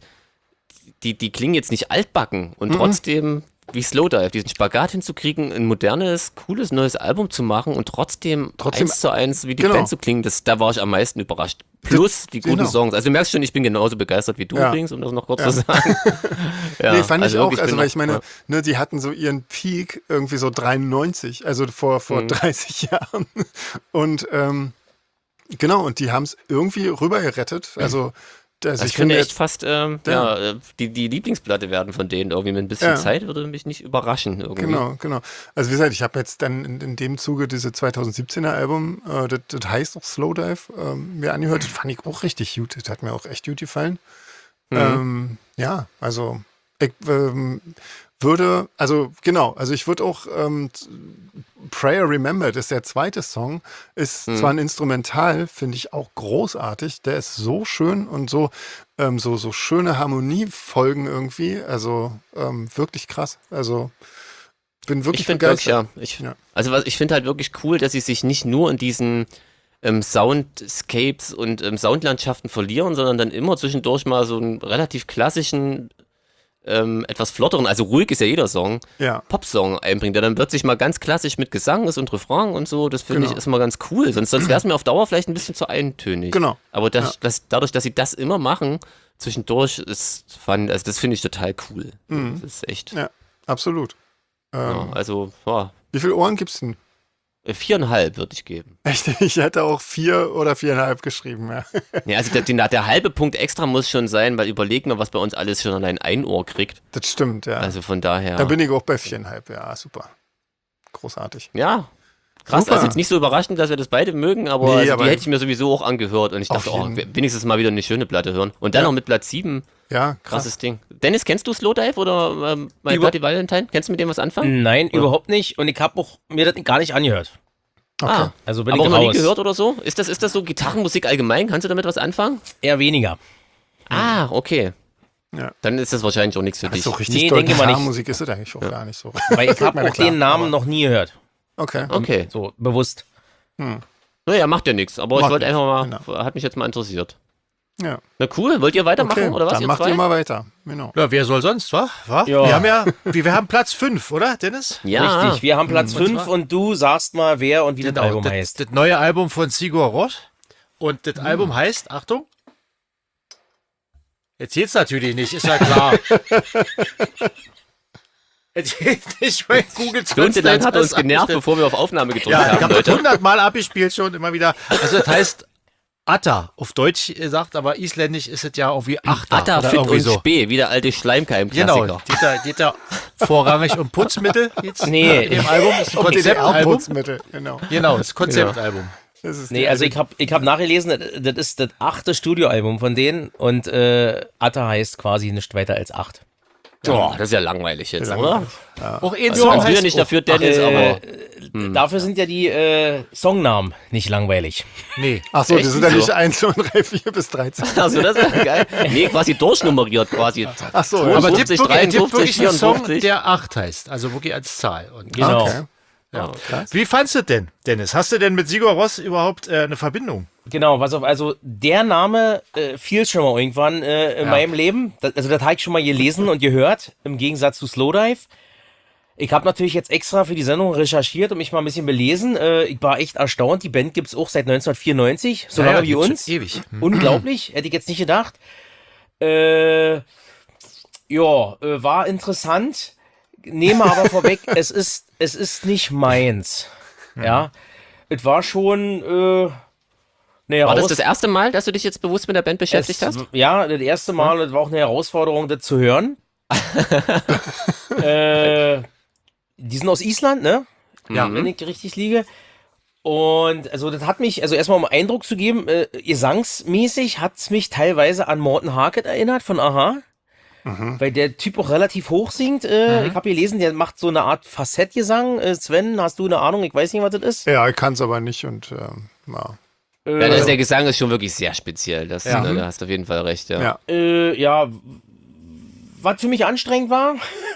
die, die klingen jetzt nicht altbacken und trotzdem wie Slowdive, diesen Spagat hinzukriegen, ein modernes, cooles, neues Album zu machen und trotzdem, Trotzdem- eins zu eins wie die genau. Band zu klingen, das, da war ich am meisten überrascht. Plus die guten genau. Songs. Also du merkst schon, ich bin genauso begeistert wie du Ja. übrigens, um das noch kurz zu sagen. Ja, nee, fand ich auch, wirklich, also bin weil auch- ich meine, ja. ne, die hatten so ihren Peak irgendwie so dreiundneunzig, also vor, Mhm. vor dreißig Jahren. Und ähm, genau, und die haben es irgendwie rübergerettet. Also, also Das ich könnte finde echt fast ähm, Ja. ja. äh, die, die Lieblingsplatte werden von denen. Irgendwie mit ein bisschen Ja. Zeit würde mich nicht überraschen. Irgendwie. Genau, genau. Also wie gesagt, ich habe jetzt dann in, in dem Zuge diese zweitausendsiebzehner Album, äh, das, das heißt auch Slowdive, ähm, mir angehört. Das fand ich auch richtig gut. Das hat mir auch echt gut gefallen. Mhm. Ähm, ja, also ich ähm, würde, also genau, also ich würde auch ähm, Prayer Remembered ist der zweite Song, ist Mhm. zwar ein Instrumental, finde ich auch großartig. Der ist so schön und so, ähm, so, so schöne Harmoniefolgen irgendwie. Also ähm, wirklich krass. Also bin wirklich Ich finde wirklich, begeistert. ja. Ich, Ja. Also was, ich finde halt wirklich cool, dass sie sich nicht nur in diesen ähm, Soundscapes und ähm, Soundlandschaften verlieren, sondern dann immer zwischendurch mal so einen relativ klassischen, ähm, etwas flotteren, also ruhig ist ja jeder Song, Ja. Popsong einbringt, der dann plötzlich mal ganz klassisch mit Gesang ist und Refrain und so. Das finde Genau. ich ist mal ganz cool. Sonst, sonst wäre es mir auf Dauer vielleicht ein bisschen zu eintönig. Genau. Aber das, Ja. das, dadurch, dass sie das immer machen, zwischendurch ist fun, also das finde ich total cool. Das ist echt. Mhm. Ja, absolut. Ähm, Ja, also, ja, Wie viele Ohren gibt's denn? viereinhalb würde ich geben. Echt? Ich hätte auch vier oder viereinhalb geschrieben, ja. Ja, also der, der, der halbe Punkt extra muss schon sein, weil überleg mal, was bei uns alles schon allein ein Ohr kriegt. Das stimmt, ja. Also von daher. Da bin ich auch bei viereinhalb, ja, super. Großartig. Ja. Krass, Super. also jetzt nicht so überraschend, dass wir das beide mögen, aber, Nee, also aber- die hätte ich mir sowieso auch angehört und ich Auf dachte, oh, jeden- wenigstens mal wieder eine schöne Platte hören. Und dann Ja. noch mit Platz sieben, Ja, krass. krasses Ding. Dennis, kennst du Slowdive oder ähm, My Über- Bloody Valentine? Kennst du mit dem was anfangen? Nein, überhaupt nicht. Und ich habe auch mir das gar nicht angehört. Ah, Also bin aber auch ich noch nie raus. gehört oder so? Ist das, ist das so Gitarrenmusik allgemein? Kannst du damit was anfangen? Eher weniger. Ah, okay. Ja. Dann ist das wahrscheinlich auch nichts für dich. So richtig Nee, doll denke mal nicht. Gitarrenmusik ist es eigentlich auch gar nicht so. Weil ich habe Meine auch klar, den Namen aber- noch nie gehört. Okay. Okay. So bewusst. Naja, macht ja nichts. Aber ich Macht wollte nichts, einfach mal, hat mich jetzt mal interessiert. Ja. Na cool, wollt ihr weitermachen Okay, oder was? dann ihr macht zwei? ihr mal weiter. Genau. Ja, wer soll sonst, wa? wa? Ja. Wir haben ja, wir, wir haben Platz fünf, oder, Dennis? Ja, Richtig, wir haben Platz Und fünf zwar- und du sagst mal, wer und wie das Album das, heißt. das neue Album von Sigur Rós. Und das Album heißt, Achtung. Jetzt geht's natürlich nicht, ist ja klar. Jetzt geht's nicht, weil Google Stundenlang hat er uns das genervt, abgestellt. bevor wir auf Aufnahme gedrückt Ja, ich haben, habe das Leute. hundertmal abgespielt schon, immer wieder. Also das heißt Atta, auf Deutsch gesagt, aber isländisch ist es ja irgendwie Achter. Atta, oder Fit irgendwie und so. Spee, wie der alte Schleimkeim-Klassiker. Genau, geht da, geht da vorrangig um Putzmittel jetzt Nee. in dem Album. Ist ein Und Konzeptalbum. Putzmittel, genau. Genau, das Konzeptalbum. Das ist Nee, der- also ich habe ich hab nachgelesen, das, das ist das achte Studioalbum von denen und äh, Atta heißt quasi nicht weiter als acht. Oh, das ist ja langweilig jetzt, oder? Auch ein Also Song ganz wir heißt nicht auch- dafür, Dennis, Äh, aber Dafür sind ja die äh, Songnamen nicht langweilig. Nee. Achso, die Echt? sind ja nicht So. eins, zwei, drei, vier bis dreizehn. also das ist ja geil. Nee, quasi durchnummeriert quasi. Achso, Aber es gibt fünfzig, wirklich, es gibt wirklich einen dreiundfünfzig, Song, vierundfünfzig. der acht heißt. Also wirklich als Zahl. Und Genau. Okay. ja. Wie fandst du denn, Dennis? Hast du denn mit Sigur Rós überhaupt äh, eine Verbindung? Genau, pass auf, also der Name äh, fiel schon mal irgendwann äh, in Ja. meinem Leben. Das, also das habe ich schon mal gelesen und gehört, im Gegensatz zu Slowdive. Ich habe natürlich jetzt extra für die Sendung recherchiert und mich mal ein bisschen belesen. Äh, ich war echt erstaunt, die Band gibt's auch seit neunzehnhundertvierundneunzig, so lange Ja, ja, wie gibt's uns. schon ewig. Hm. Unglaublich, hätte ich jetzt nicht gedacht. Äh, ja, äh, war interessant. Nehme aber vorweg, es ist, es ist nicht meins. Ja, es war schon äh, eine War das Heraus- das erste Mal, dass du dich jetzt bewusst mit der Band beschäftigt es, hast? Ja, das erste Mal, das war auch eine Herausforderung, das zu hören. äh, die sind aus Island, ne? Ja. Wenn ich richtig liege. Und also das hat mich, also erstmal um Eindruck zu geben, äh, gesangsmäßig hat es mich teilweise an Morten Harket erinnert von Aha. Weil der Typ auch relativ hoch singt. Äh, Ich habe gelesen, der macht so eine Art Fassettgesang. Äh, Sven, hast du eine Ahnung? Ich weiß nicht, was das ist. Ja, ich kann es aber nicht und ähm, ja. Ja, das, der Gesang ist schon wirklich sehr speziell. Das, Ja. ne, da hast du auf jeden Fall recht, ja. Ja. Äh, ja, w- was für mich anstrengend war,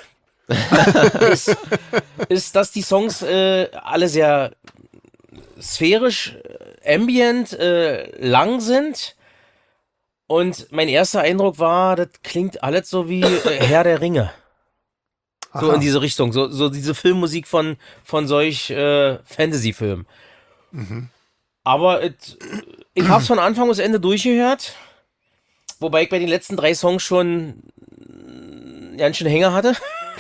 ist, ist, dass die Songs äh, alle sehr sphärisch, äh, ambient, äh, lang sind. Und mein erster Eindruck war, das klingt alles so wie äh, Herr der Ringe. So Aha. in diese Richtung. So, so diese Filmmusik von, von solch äh, Fantasy-Filmen. Aber it, ich hab's von Anfang bis Ende durchgehört. Wobei ich bei den letzten drei Songs schon äh, ganz schön Hänger hatte,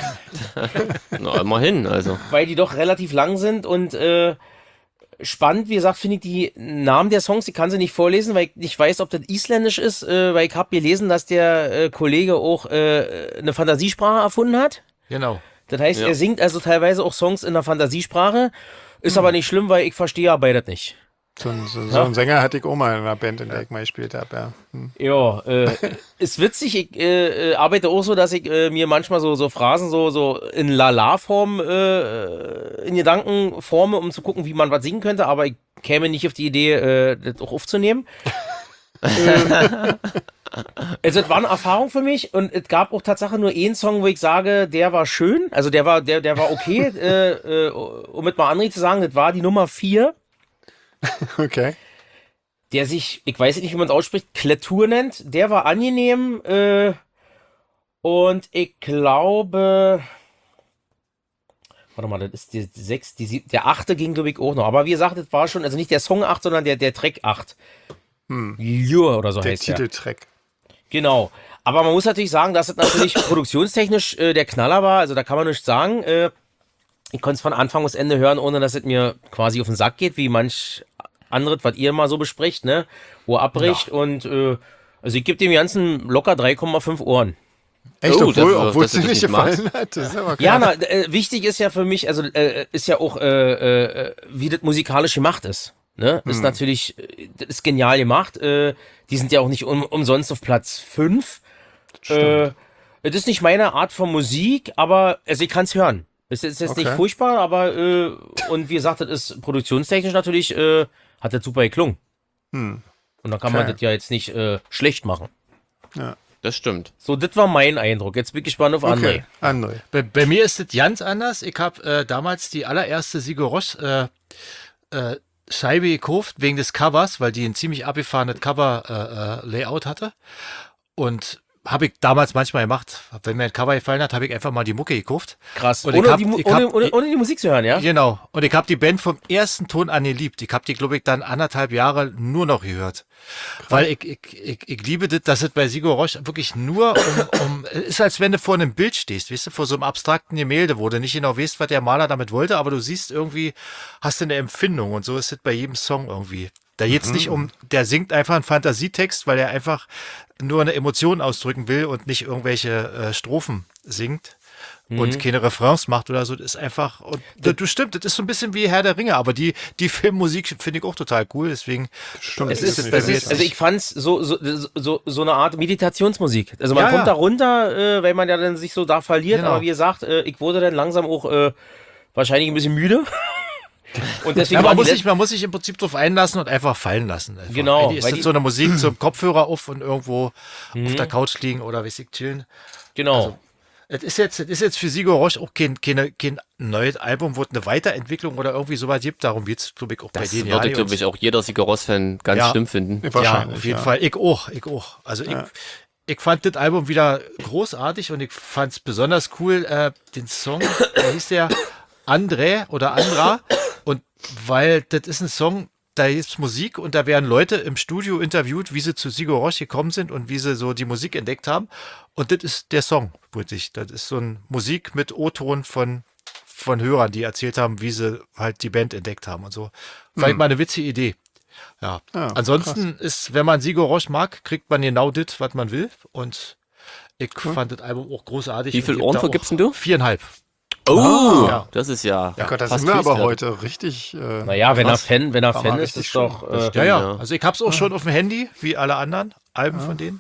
Na, immerhin, also. weil die doch relativ lang sind und äh, spannend, wie gesagt, finde ich die Namen der Songs, ich kann sie nicht vorlesen, weil ich nicht weiß, ob das isländisch ist, äh, weil ich habe gelesen, dass der äh, Kollege auch äh, eine Fantasiesprache erfunden hat. Genau. Das heißt, Ja. er singt also teilweise auch Songs in der Fantasiesprache. Ist aber nicht schlimm, weil ich verstehe ja beides nicht. So, ein- so, so einen Sänger hatte ich auch mal in einer Band, in der ich mal gespielt habe. Ja. Hm. Ja, äh, ist witzig. Ich äh, äh, arbeite auch so, dass ich äh, mir manchmal so, so Phrasen so, so in La-La-Form äh, in Gedanken forme, um zu gucken, wie man was singen könnte, aber ich käme nicht auf die Idee, äh, das auch aufzunehmen. ähm, also es war eine Erfahrung für mich und es gab auch tatsächlich nur einen Song, wo ich sage, der war schön, also der war, der, der war okay, äh, äh, um mit mal André zu sagen, das war die Nummer vier. Okay. Der sich, ich weiß nicht, wie man es ausspricht, Klettur nennt. Der war angenehm äh, und ich glaube, warte mal, das ist die sechs, die sieb, der achte ging, glaube ich, auch noch. Aber wie gesagt, das war schon, also nicht der Song acht, sondern der, der Track acht. Hm. Jure oder so Der heißt der. Titeltrack. Genau. Aber man muss natürlich sagen, dass es natürlich produktionstechnisch äh, der Knaller war. Also da kann man nichts sagen. Äh, ich konnte es von Anfang bis Ende hören, ohne dass es mir quasi auf den Sack geht, wie manch anderes, was ihr mal so bespricht, ne? Wo er abbricht. Und äh, also ich gebe dem Ganzen locker drei Komma fünf Ohren. Echt, Oh, obwohl, dass- obwohl dass es du dir das nicht nicht magst. gefallen hat. Das ist aber Ja, krass. na, äh, wichtig ist ja für mich, also äh, ist ja auch, äh, äh, wie das musikalisch gemacht ist. Ne? Ist natürlich, äh, das ist genial gemacht. Äh, die sind ja auch nicht um, umsonst auf Platz fünf. Äh, es ist nicht meine Art von Musik, aber also ich kann es hören. Es ist jetzt nicht Okay. furchtbar, aber äh, und wie gesagt, das ist produktionstechnisch natürlich, äh, hat das super geklungen. Und dann kann man Okay. das ja jetzt nicht äh, schlecht machen. Das stimmt. So, das war mein Eindruck. Jetzt bin ich gespannt auf André. Okay, André. Bei, bei mir ist es ganz anders. Ich habe äh, damals die allererste Sigur Rós äh, äh, Scheibe gekauft wegen des Covers, weil die ein ziemlich abgefahrenes Cover-Layout hatte. Und habe ich damals manchmal gemacht, wenn mir ein Cover gefallen hat, habe ich einfach mal die Mucke gekauft. Krass. Und ich Ohne, hab- die, Mu- ich ohne, hab- ohne, ohne die Musik zu hören, ja? Genau. Und ich habe die Band vom ersten Ton an geliebt. Ich habe die, glaube ich, dann anderthalb Jahre nur noch gehört. Weil ich, ich, ich, ich liebe das, dass es bei Sigur Rós wirklich nur um, um, es ist, als wenn du vor einem Bild stehst, weißt du, vor so einem abstrakten Gemälde, wo du nicht genau weißt, was der Maler damit wollte, aber du siehst irgendwie, hast du eine Empfindung und so ist es bei jedem Song irgendwie. Da geht's nicht um, der singt einfach einen Fantasietext, weil er einfach nur eine Emotion ausdrücken will und nicht irgendwelche äh, Strophen singt und keine Refrains macht oder so. Das ist einfach, und das, du stimmt, das ist so ein bisschen wie Herr der Ringe, aber die, die Filmmusik finde ich auch total cool, deswegen. Stimmt, Es das ist, ist es nicht ist, also ich fand's so, so, so, so eine Art Meditationsmusik. Also man Ja, kommt ja. da runter, äh, weil man ja dann sich so da verliert, Genau. aber wie gesagt, äh, ich wurde dann langsam auch äh, wahrscheinlich ein bisschen müde. Und deswegen Ja, war man, die muss Let- sich, man muss sich im Prinzip drauf einlassen und einfach fallen lassen. Einfach. Genau, Eigentlich ist weil das die- so eine Musik zum Kopfhörer auf und irgendwo auf der Couch liegen oder weiß ich, chillen. genau. Es ist jetzt, es ist jetzt für Sigur Rós auch kein, keine, kein neues Album, wo es eine Weiterentwicklung oder irgendwie sowas gibt. Darum wird es, glaube ich, auch bei Das denen. würde, ja, glaube ich, auch jeder Sigur Rós-Fan ganz Ja. schlimm finden. Ja, wahrscheinlich, auf jeden ja. Fall. Ich auch, ich auch. Also ich, ich fand das Album wieder großartig und ich fand es besonders cool, äh, den Song, der hieß der André oder Andra. Und weil das ist ein Song, da ist Musik und da werden Leute im Studio interviewt, wie sie zu Sigur Rós gekommen sind und wie sie so die Musik entdeckt haben. Und das ist der Song, wirklich. Das ist so eine Musik mit O-Ton von, von Hörern, die erzählt haben, wie sie halt die Band entdeckt haben und so. Vielleicht mal eine witzige Idee. Ja. Ja, Ansonsten ist, wenn man Sigur Rós mag, kriegt man genau das, was man will. Und ich fand das Album auch großartig. Wie Und viel ich hab Ohren da auch vergibst denn du? Viereinhalb. Oh, Ja. das ist ja. Ja Gott, da fast sind wir aber Freestyle. heute richtig. Äh, Naja, wenn er krass. Fan, wenn er War Fan mal ist, richtig ist doch. Das Äh, stimmt. Ja, ja. Ja. Also ich hab's auch schon auf dem Handy, wie alle anderen Alben von denen.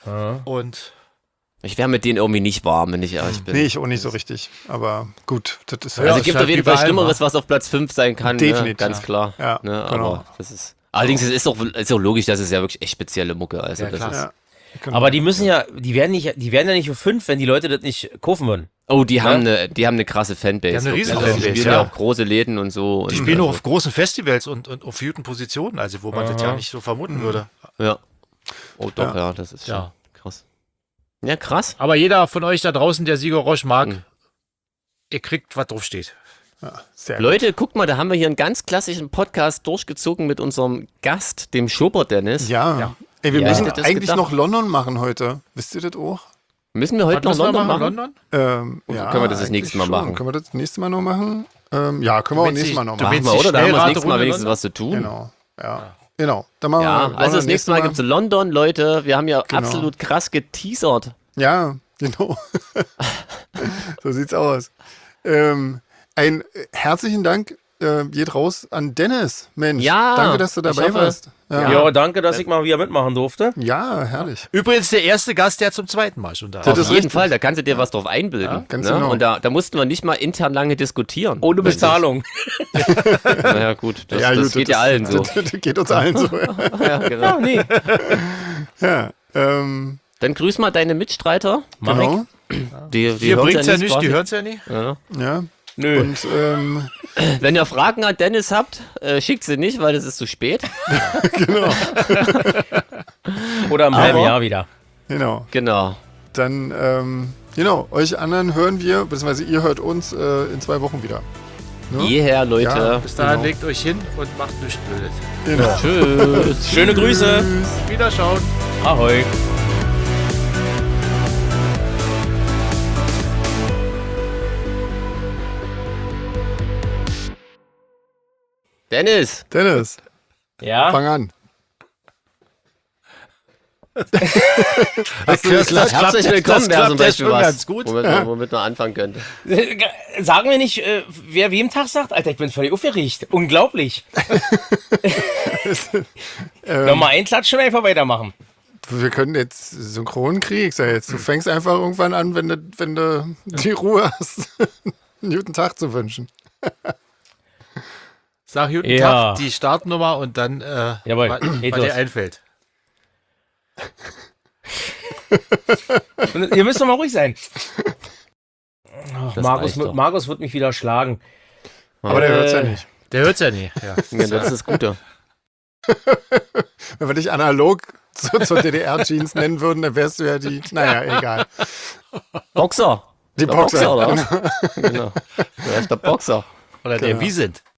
Und Ich wäre mit denen irgendwie nicht warm, wenn ich ehrlich bin. Nee, ich auch nicht so richtig. Aber gut, das ist Ja, Also ist es gibt halt auf jeden wie Fall bei allem, Schlimmeres, was auf Platz fünf sein kann. Definitiv. Ne? Ganz klar. Ja, ne? genau. Aber das ist. Allerdings es ist auch, ist auch logisch, dass es ja wirklich echt spezielle Mucke. Also Ja, das klar. ist, Ja, genau. aber die müssen ja, die werden nicht, die werden ja nicht für fünf, wenn die Leute das nicht kaufen würden. oh, die haben eine, die haben eine krasse Fanbase. Die haben eine wirklich. riesen Also, die Fanbase, spielen ja ja. auch große Läden und so. die und spielen auch also, auf großen Festivals und, und auf guten Positionen, also wo man das ja nicht so vermuten würde. Ja. Oh doch, ja, Ja. das ist schon Ja. krass. Ja, krass. Aber jeder von euch da draußen, der Sigur Rós mag, Mhm. ihr kriegt, was drauf steht. Ja, sehr gut. Leute, guckt mal, da haben wir hier einen ganz klassischen Podcast durchgezogen mit unserem Gast, dem Schobert Dennis. Ja. Ey, wir Ja, müssen hätte das eigentlich gedacht. noch London machen heute. Wisst ihr das auch? Müssen wir heute Was noch müssen wir London machen? London? Ähm, Oder ja, können wir das das eigentlich nächste Mal schon. machen? Können wir das das nächste Mal noch machen? Ähm, ja, können wir auch meinst nächstes die- Mal noch du machen. Machen meinst wir, die oder? Da haben wir das Schnellrate nächste Mal Runde wenigstens London? was zu tun. Genau. Ja. Genau. Dann machen wir Ja, London also das nächste Mal Mal. gibt es London, Leute. Wir haben ja Genau. absolut krass geteasert. Ja, genau. So sieht's aus. Ähm, ein äh, herzlichen Dank äh, geht raus an Dennis. Mensch, Ja, danke, dass du ich dabei hoffe- warst. Ja. Ja, danke, dass ich mal wieder mitmachen durfte. ja, herrlich. Übrigens der erste Gast, der zum zweiten Mal schon da Das Auf ist jeden richtig. Fall, da kannst du dir was drauf einbilden. ganz ne? genau. Und da, da mussten wir nicht mal intern lange diskutieren. Ohne Bezahlung. Naja, gut, das, ja, das gut, geht ja allen so. Das, das geht uns allen so. Ja, genau. Nee. Ja, ähm, Dann grüß mal deine Mitstreiter. Mach genau. Die, die Hier hören's bringt's ja nicht, quasi. die hören's ja nicht. Ja. Ja. Nö. Und ähm, Wenn ihr Fragen an Dennis habt, äh, schickt sie nicht, weil es ist zu spät. Oder im halben Aber- Jahr wieder. genau. Genau. Dann, ähm, genau, euch anderen hören wir, beziehungsweise ihr hört uns äh, in zwei Wochen wieder. Ne? Jeher, Leute. Ja. Bis dahin Genau. legt euch hin und macht nichts Blödes. Genau. Tschüss. Schöne Grüße. Wiederschauen. Ahoi. Dennis. Dennis, Ja. fang an. Das, das, das Herzlich klappt- willkommen, das wäre klappt zum ja Beispiel schon was, ganz gut. Womit, man, womit man anfangen könnte. Sagen wir nicht, äh, wer wem Tag sagt? Alter, ich bin völlig aufgeregt. Unglaublich. Nochmal einklatschen und einfach weitermachen. Wir können jetzt Synchronkrieg, sag jetzt. Du fängst einfach irgendwann an, wenn du, wenn du die Ruhe hast, einen guten Tag zu wünschen. Sag guten Ja. Tag, die Startnummer und dann, äh, Jawohl, was, geht was los. dir einfällt. Und ihr müsst doch mal ruhig sein. Ach, Das Markus, reicht doch. Markus wird mich wieder schlagen. Aber der hört's ja Äh, nicht. Der hört's ja nie. Ja. Ja, das ist das Gute. Wenn wir dich analog zu, zur D D R-Jeans nennen würden, dann wärst du ja die, naja, egal. Boxer. Die Der Boxer. oder was? Genau. Der ist der Boxer. Oder der Genau. Wie sind.